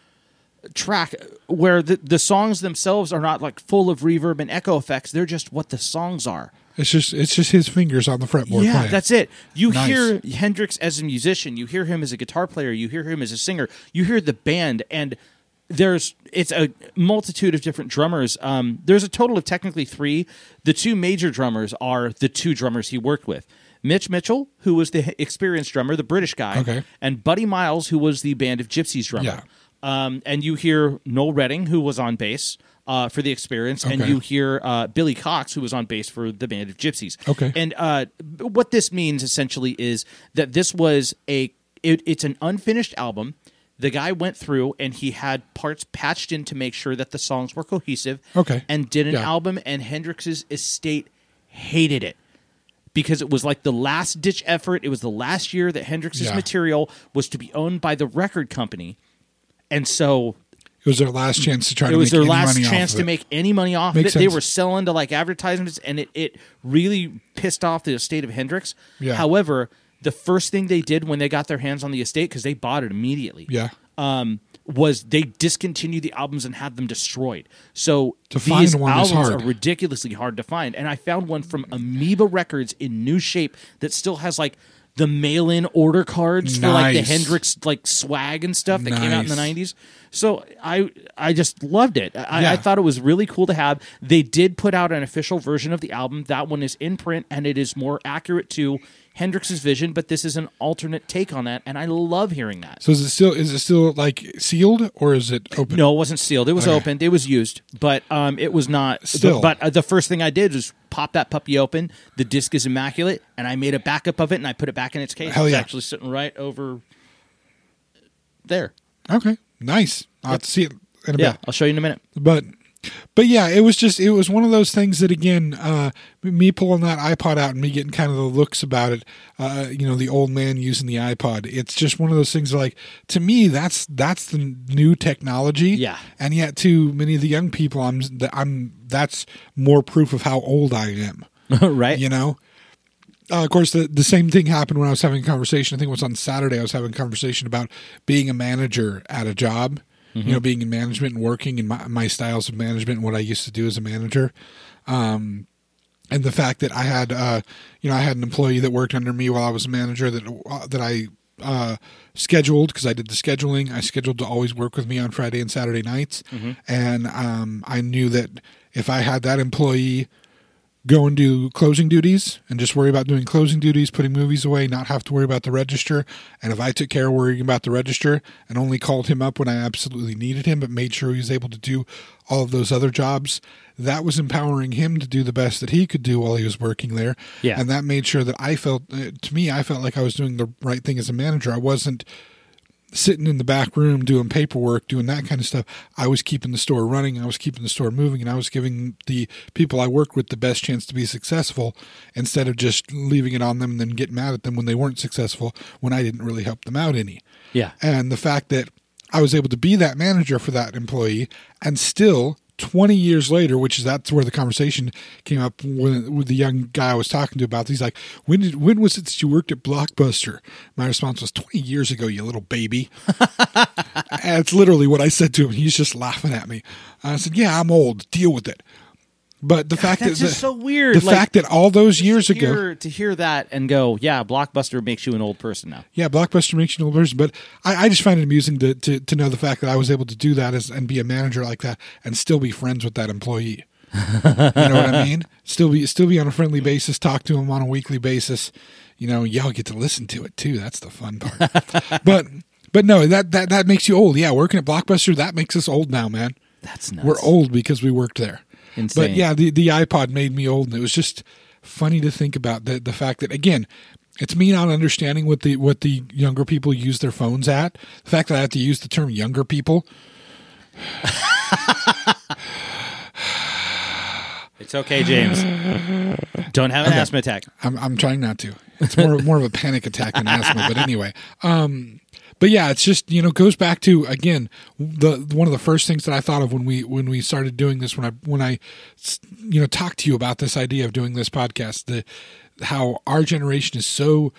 track where the, the songs themselves are not like full of reverb and echo effects. They're just what the songs are. It's just it's just his fingers on the fretboard Yeah, playing. that's it. You Nice. hear Hendrix as a musician. You hear him as a guitar player. You hear him as a singer. You hear the band, and there's it's a multitude of different drummers. Um, there's a total of technically three. The two major drummers are the two drummers he worked with. Mitch Mitchell, who was the experienced drummer, the British guy, Okay. and Buddy Miles, who was the Band of Gypsies drummer. Yeah. Um, and you hear Noel Redding, who was on bass uh, for the Experience, and Okay. you hear uh, Billy Cox, who was on bass for the Band of Gypsies. Okay. And uh, what this means essentially is that this was a it, it's an unfinished album. The guy went through and he had parts patched in to make sure that the songs were cohesive. Okay. And did an Yeah. album, and Hendrix's estate hated it because it was like the last ditch effort. It was the last year that Hendrix's Yeah. material was to be owned by the record company, and so It was their last chance to try it to was make their any last money chance off of to it. make any money off Makes of it. They sense. were selling to like advertisements, and it, it really pissed off the estate of Hendrix. Yeah. However, the first thing they did when they got their hands on the estate, because they bought it immediately, Yeah. um, was they discontinued the albums and had them destroyed. So To these find one is albums hard. are ridiculously hard to find. And I found one from Amoeba Records in new shape that still has like the mail-in order cards for like the Nice. Hendrix like swag and stuff that came out in the Nice. nineties. So I I just loved it. I, Yeah. I thought it was really cool to have. They did put out an official version of the album. That one is in print and it is more accurate to Hendrix's vision, but this is an alternate take on that, and I love hearing that. So is it still is it still like sealed or is it open? No, it wasn't sealed. It was Okay. opened. It was used, but um, it was not. Still. But uh, the first thing I did was pop that puppy open. The disc is immaculate, and I made a backup of it, and I put it back in its case. Hell It's yeah. actually sitting right over there. Okay. Nice. I'll have to see it in a Yeah, bit. I'll show you in a minute. But but yeah, it was just it was one of those things that again, uh, me pulling that iPod out and me getting kind of the looks about it, uh, you know, the old man using the iPod. It's just one of those things like to me that's that's the new technology. Yeah. And yet to many of the young people I'm I'm that's more proof of how old I am. Right? You know? Uh, of course, the, the same thing happened when I was having a conversation. I think it was on Saturday. I was having a conversation about being a manager at a job, you know, being in management and working and my, my styles of management and what I used to do as a manager. Um, and the fact that I had, uh, you know, I had an employee that worked under me while I was a manager that, uh, that I uh, scheduled because I did the scheduling. I scheduled to always work with me on Friday and Saturday nights. And um, I knew that if I had that employee go and do closing duties and just worry about doing closing duties, putting movies away, not have to worry about the register. And if I took care of worrying about the register and only called him up when I absolutely needed him, but made sure he was able to do all of those other jobs, that was empowering him to do the best that he could do while he was working there. Yeah. And that made sure that I felt, uh, to me, I felt like I was doing the right thing as a manager. I wasn't sitting in the back room doing paperwork, doing that kind of stuff. I was keeping the store running. I was keeping the store moving, and I was giving the people I worked with the best chance to be successful instead of just leaving it on them and then getting mad at them when they weren't successful when I didn't really help them out any. Yeah. And the fact that I was able to be that manager for that employee and still twenty years later, which is that's where the conversation came up with, with the young guy I was talking to about this. He's like, when did when was it that you worked at Blockbuster? My response was twenty years ago, you little baby. And it's literally what I said to him. He's just laughing at me. I said, yeah, I'm old. Deal with it. But the fact That's that just so weird. the Like, fact that all those years to ago, hear, to hear that and go, yeah, Blockbuster makes you an old person now. yeah, Blockbuster makes you an old person. But I, I just find it amusing to, to to know the fact that I was able to do that as, and be a manager like that and still be friends with that employee. You know what I mean? Still be still be on a friendly basis, talk to him on a weekly basis. You know, y'all get to listen to it too. That's the fun part. but but no, that, that that makes you old. Yeah, working at Blockbuster, that makes us old now, man. That's nuts. We're old because we worked there. Insane. But yeah, the, the iPod made me old, and it was just funny to think about the the fact that again, It's me not understanding what the what the younger people use their phones at. The fact that I have to use the term younger people. It's okay, James. Don't have an Okay. asthma attack. I'm I'm trying not to. It's more more of a panic attack than asthma. But anyway, um, but yeah, it's just you know goes back to again the one of the first things that I thought of when we when we started doing this when I when I you know talked to you about this idea of doing this podcast, the how our generation is so.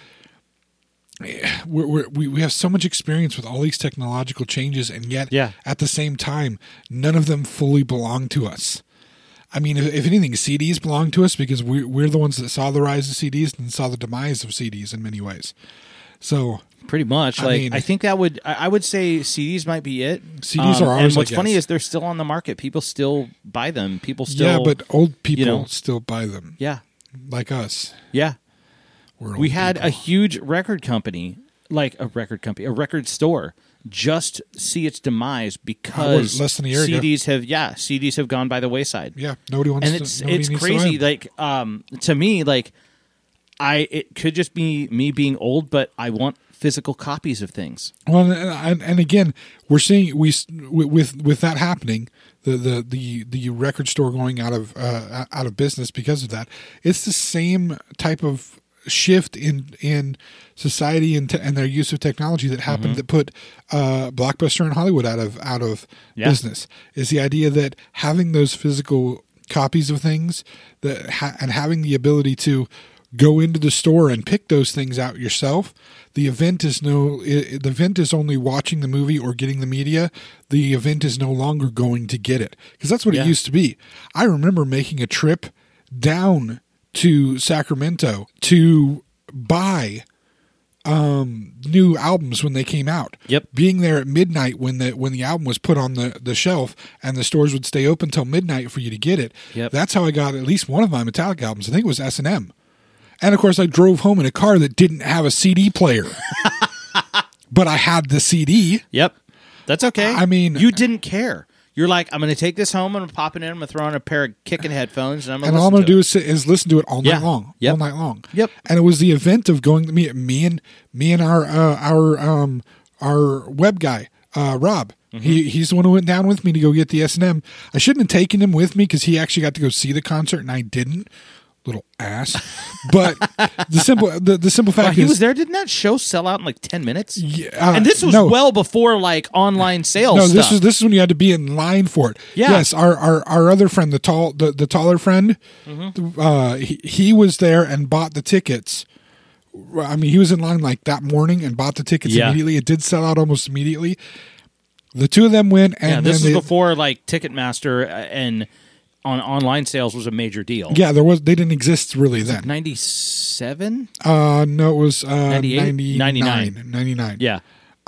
We're, we're, we we have so much experience with all these technological changes, and yet Yeah. at the same time, none of them fully belong to us. I mean, if, if anything, C Ds belong to us because we're, we're the ones that saw the rise of C Ds and saw the demise of C Ds in many ways. So Pretty much. I Like mean- I think that would. I I would say C Ds might be it. C Ds are ours, And I what's funny guess. is they're still on the market. People still buy them. People still. yeah, but old people know. still buy them, yeah, like us. yeah. We're old We had a people. huge record company, like a record company, a record store, just see its demise because less than a year ago. C Ds have yeah C Ds have gone by the wayside. yeah. Nobody wants And to. it's nobody it's needs to crazy. buy 'em. Like um, to me, like I it could just be me being old, but I want physical copies of things. Well, and, and, and again, we're seeing we with with that happening, the the the, the record store going out of uh, out of business because of that. It's the same type of shift in in society and, te- and their use of technology that happened that put uh, Blockbuster and Hollywood out of out of Yeah. business. Is the idea that having those physical copies of things that ha- and having the ability to go into the store and pick those things out yourself. The event is no I the event is only watching the movie or getting the media. The event is no longer going to get it because that's what Yeah. it used to be. I remember making a trip down to Sacramento to buy um, new albums when they came out. Yep. Being there at midnight when the when the album was put on the, the shelf and the stores would stay open till midnight for you to get it. Yep. That's how I got at least one of my Metallica albums. I think it was S and M. And of course, I drove home in a car that didn't have a C D player, but I had the C D. Yep, that's okay. I mean- you didn't care. You're like, I'm going to take this home. I'm going to pop it in. I'm going to throw on a pair of kicking headphones, and I'm going And to. all I'm going to do is, sit, is listen to it all night Yeah. long, Yep. all night long. Yep. And it was the event of going to me, me and me and our uh, our um our web guy, uh, Rob. Mm-hmm. He he's the one who went down with me to go get the S and M. I shouldn't have taken him with me because he actually got to go see the concert and I didn't. Little ass. But the simple the, the simple fact Wow, he is was there. Didn't that show sell out in like ten minutes? Yeah, uh, and this was no. well before like online sales. No, this stuff. is this is when you had to be in line for it. Yeah. Yes, our our, our other friend, the tall the, the taller friend, Mm-hmm. uh, he, he was there and bought the tickets. I mean, he was in line like that morning and bought the tickets Yeah. immediately. It did sell out almost immediately. The two of them went, and yeah, this then was they, before like Ticketmaster and on online sales was a major deal. yeah, there was they didn't exist really then. ninety-seven Uh, no, it was uh, ninety-eight? ninety-nine. ninety-nine. ninety-nine. Yeah.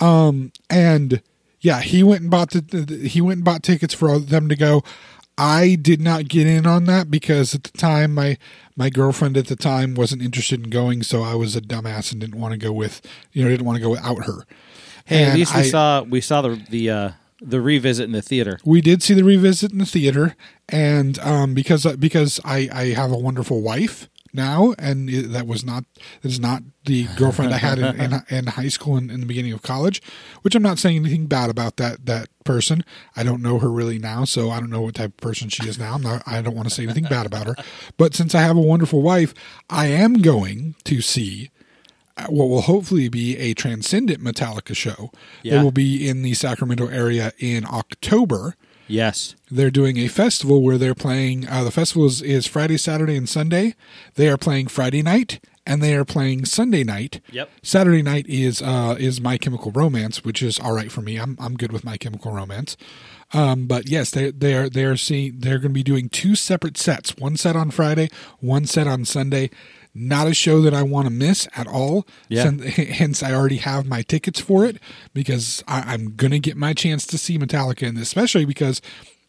And yeah, he went and bought the, the he went and bought tickets for them to go. I did not get in on that because at the time my my girlfriend at the time wasn't interested in going, so I was a dumbass and didn't want to go with you know didn't want to go without her. Hey, at And least we I- saw we saw the the uh, the revisit in the theater. We did see the revisit in the theater, and um, because because I, I have a wonderful wife now, and it, that was not that is not the girlfriend I had in, in, in high school and in the beginning of college. Which I'm not saying anything bad about that that person. I don't know her really now, so I don't know what type of person she is now. I'm not, I don't want to say anything bad about her. But since I have a wonderful wife, I am going to see what will hopefully be a Transcendent Metallica show. Yeah. They will be in the Sacramento area in October. Yes. They're doing a festival where they're playing. Uh, the festival is, is Friday, Saturday, and Sunday. They are playing Friday night and they are playing Sunday night. Yep. Saturday night is uh, is My Chemical Romance, which is all right for me. I'm I'm good with My Chemical Romance. Um, but yes, they they are they are seeing they're going to be doing two separate sets. One set on Friday, one set on Sunday. Not a show that I want to miss at all. Yeah. Since, hence, I already have my tickets for it because I, I'm going to get my chance to see Metallica, and especially because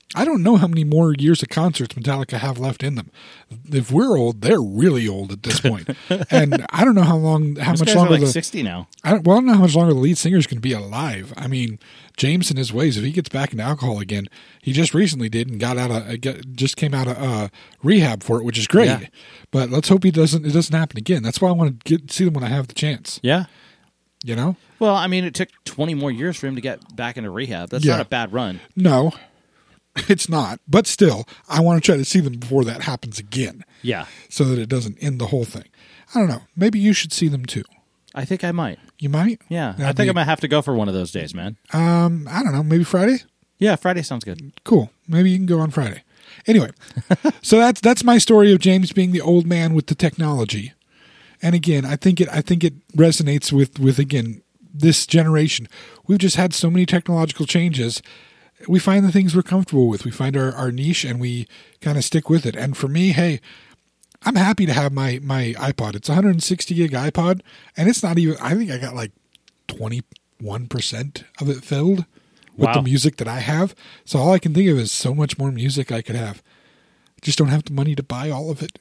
I don't know how many more years of concerts Metallica have left in them. If we're old, they're really old at this point. And I don't know how long, how Those much guys longer are like the, sixty now. I don't, well, I don't know how much longer the lead singer is going to be alive. I mean, James and his ways, if he gets back into alcohol again, he just recently did and got out of, just came out of uh, rehab for it, which is great. Yeah. But let's hope he doesn't, it doesn't happen again. That's why I want to get, see them when I have the chance. Yeah. You know? Well, I mean, it took twenty more years for him to get back into rehab. That's Yeah. not a bad run. No, it's not. But still, I want to try to see them before that happens again Yeah. so that it doesn't end the whole thing. I don't know. Maybe you should see them too. I think I might. You might? Yeah. That'd I think be- I might have to go for one of those days, man. Um, I don't know. Maybe Friday? Yeah, Friday sounds good. Cool. Maybe you can go on Friday. Anyway, so that's that's my story of James being the old man with the technology. And again, I think it I think it resonates with with again this generation. We've just had so many technological changes. We find the things we're comfortable with. We find our, our niche and we kind of stick with it. And for me, hey, I'm happy to have my my iPod. It's a one hundred sixty gig iPod, and it's not even. I think I got like twenty-one percent of it filled with Wow. the music that I have. So all I can think of is so much more music I could have. Just don't have the money to buy all of it.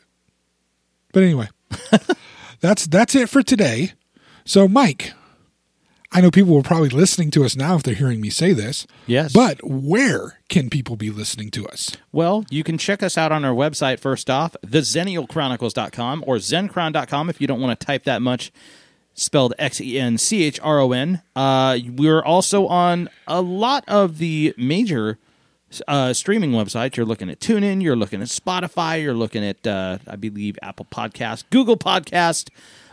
But anyway, that's that's it for today. So Mike, I know people are probably listening to us now if they're hearing me say this. Yes. But where can people be listening to us? Well, you can check us out on our website first off, the xennial chronicles dot com or zencron dot com if you don't want to type that much, spelled X E N C H R O N. Uh, we're also on a lot of the major uh, streaming websites. You're looking at TuneIn, you're looking at Spotify, you're looking at, uh, I believe, Apple Podcast, Google Podcast,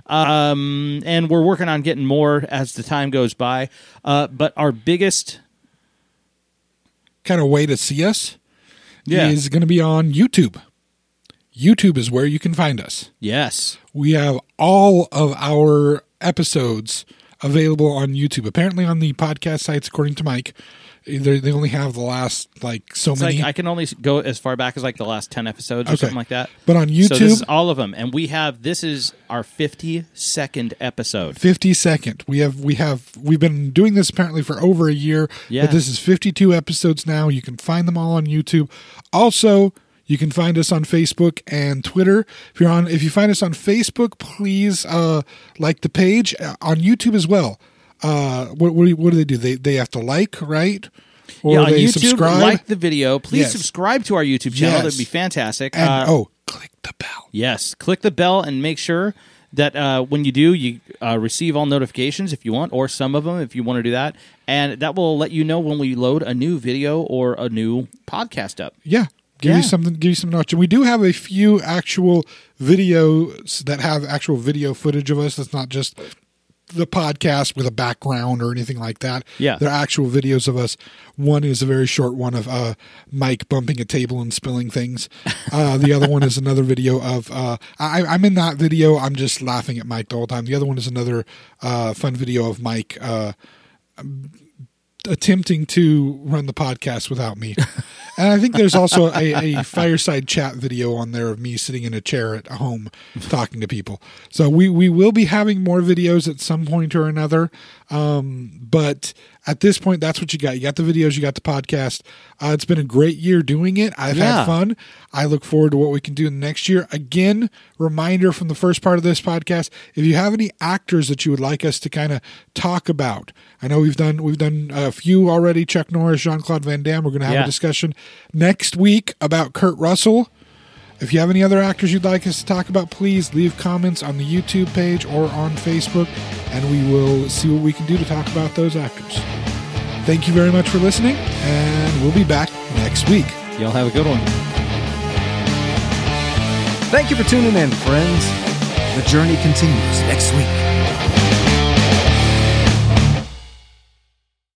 um, and we're working on getting more as the time goes by. Uh, but our biggest... kind of way to see us Yeah. is going to be on YouTube. YouTube is where you can find us. Yes. We have all of our episodes available on YouTube. Apparently on the podcast sites, according to Mike, they they only have the last like so It's many. like I can only go as far back as like the last ten episodes or Okay. something like that. But on so this YouTube- is all of them, and we have this is our fifty-second episode. fifty second. We have we have we've been doing this apparently for over a year. Yeah. But this is fifty-two episodes now. You can find them all on YouTube. Also, you can find us on Facebook and Twitter. If you're on if you find us on Facebook, please uh, like the page. Uh, on YouTube as well. Uh, what what do, what do they do? They they have to like, right? Or yeah, on they YouTube, subscribe. like the video. Please Yes. subscribe to our YouTube channel. Yes. That'd be fantastic. and Uh, oh, click the bell. Yes, click the bell and make sure that uh, when you do, you uh, receive all notifications if you want, or some of them if you want to do that. And that will let you know when we load a new video or a new podcast up. Yeah. Give Yeah. you something give you something to watch. And we do have a few actual videos that have actual video footage of us. That's not just the podcast with a background or anything like that. Yeah. They're actual videos of us. One is a very short one of uh, Mike bumping a table and spilling things. Uh, the other one is another video of uh, I, I'm in that video. I'm just laughing at Mike the whole time. The other one is another uh, fun video of Mike uh, attempting to run the podcast without me. And I think there's also a, a fireside chat video on there of me sitting in a chair at home talking to people. So we, we will be having more videos at some point or another. Um, but at this point, that's what you got. You got the videos, you got the podcast. Uh, it's been a great year doing it. I've Yeah. had fun. I look forward to what we can do next year. Again, reminder from the first part of this podcast, if you have any actors that you would like us to kind of talk about, I know we've done we've done a few already, Chuck Norris, Jean-Claude Van Damme. We're going to have Yeah. a discussion next week about Kurt Russell. If you have any other actors you'd like us to talk about, please leave comments on the YouTube page or on Facebook, and we will see what we can do to talk about those actors. Thank you very much for listening, and we'll be back next week. Y'all have a good one. Thank you for tuning in, friends. The journey continues next week.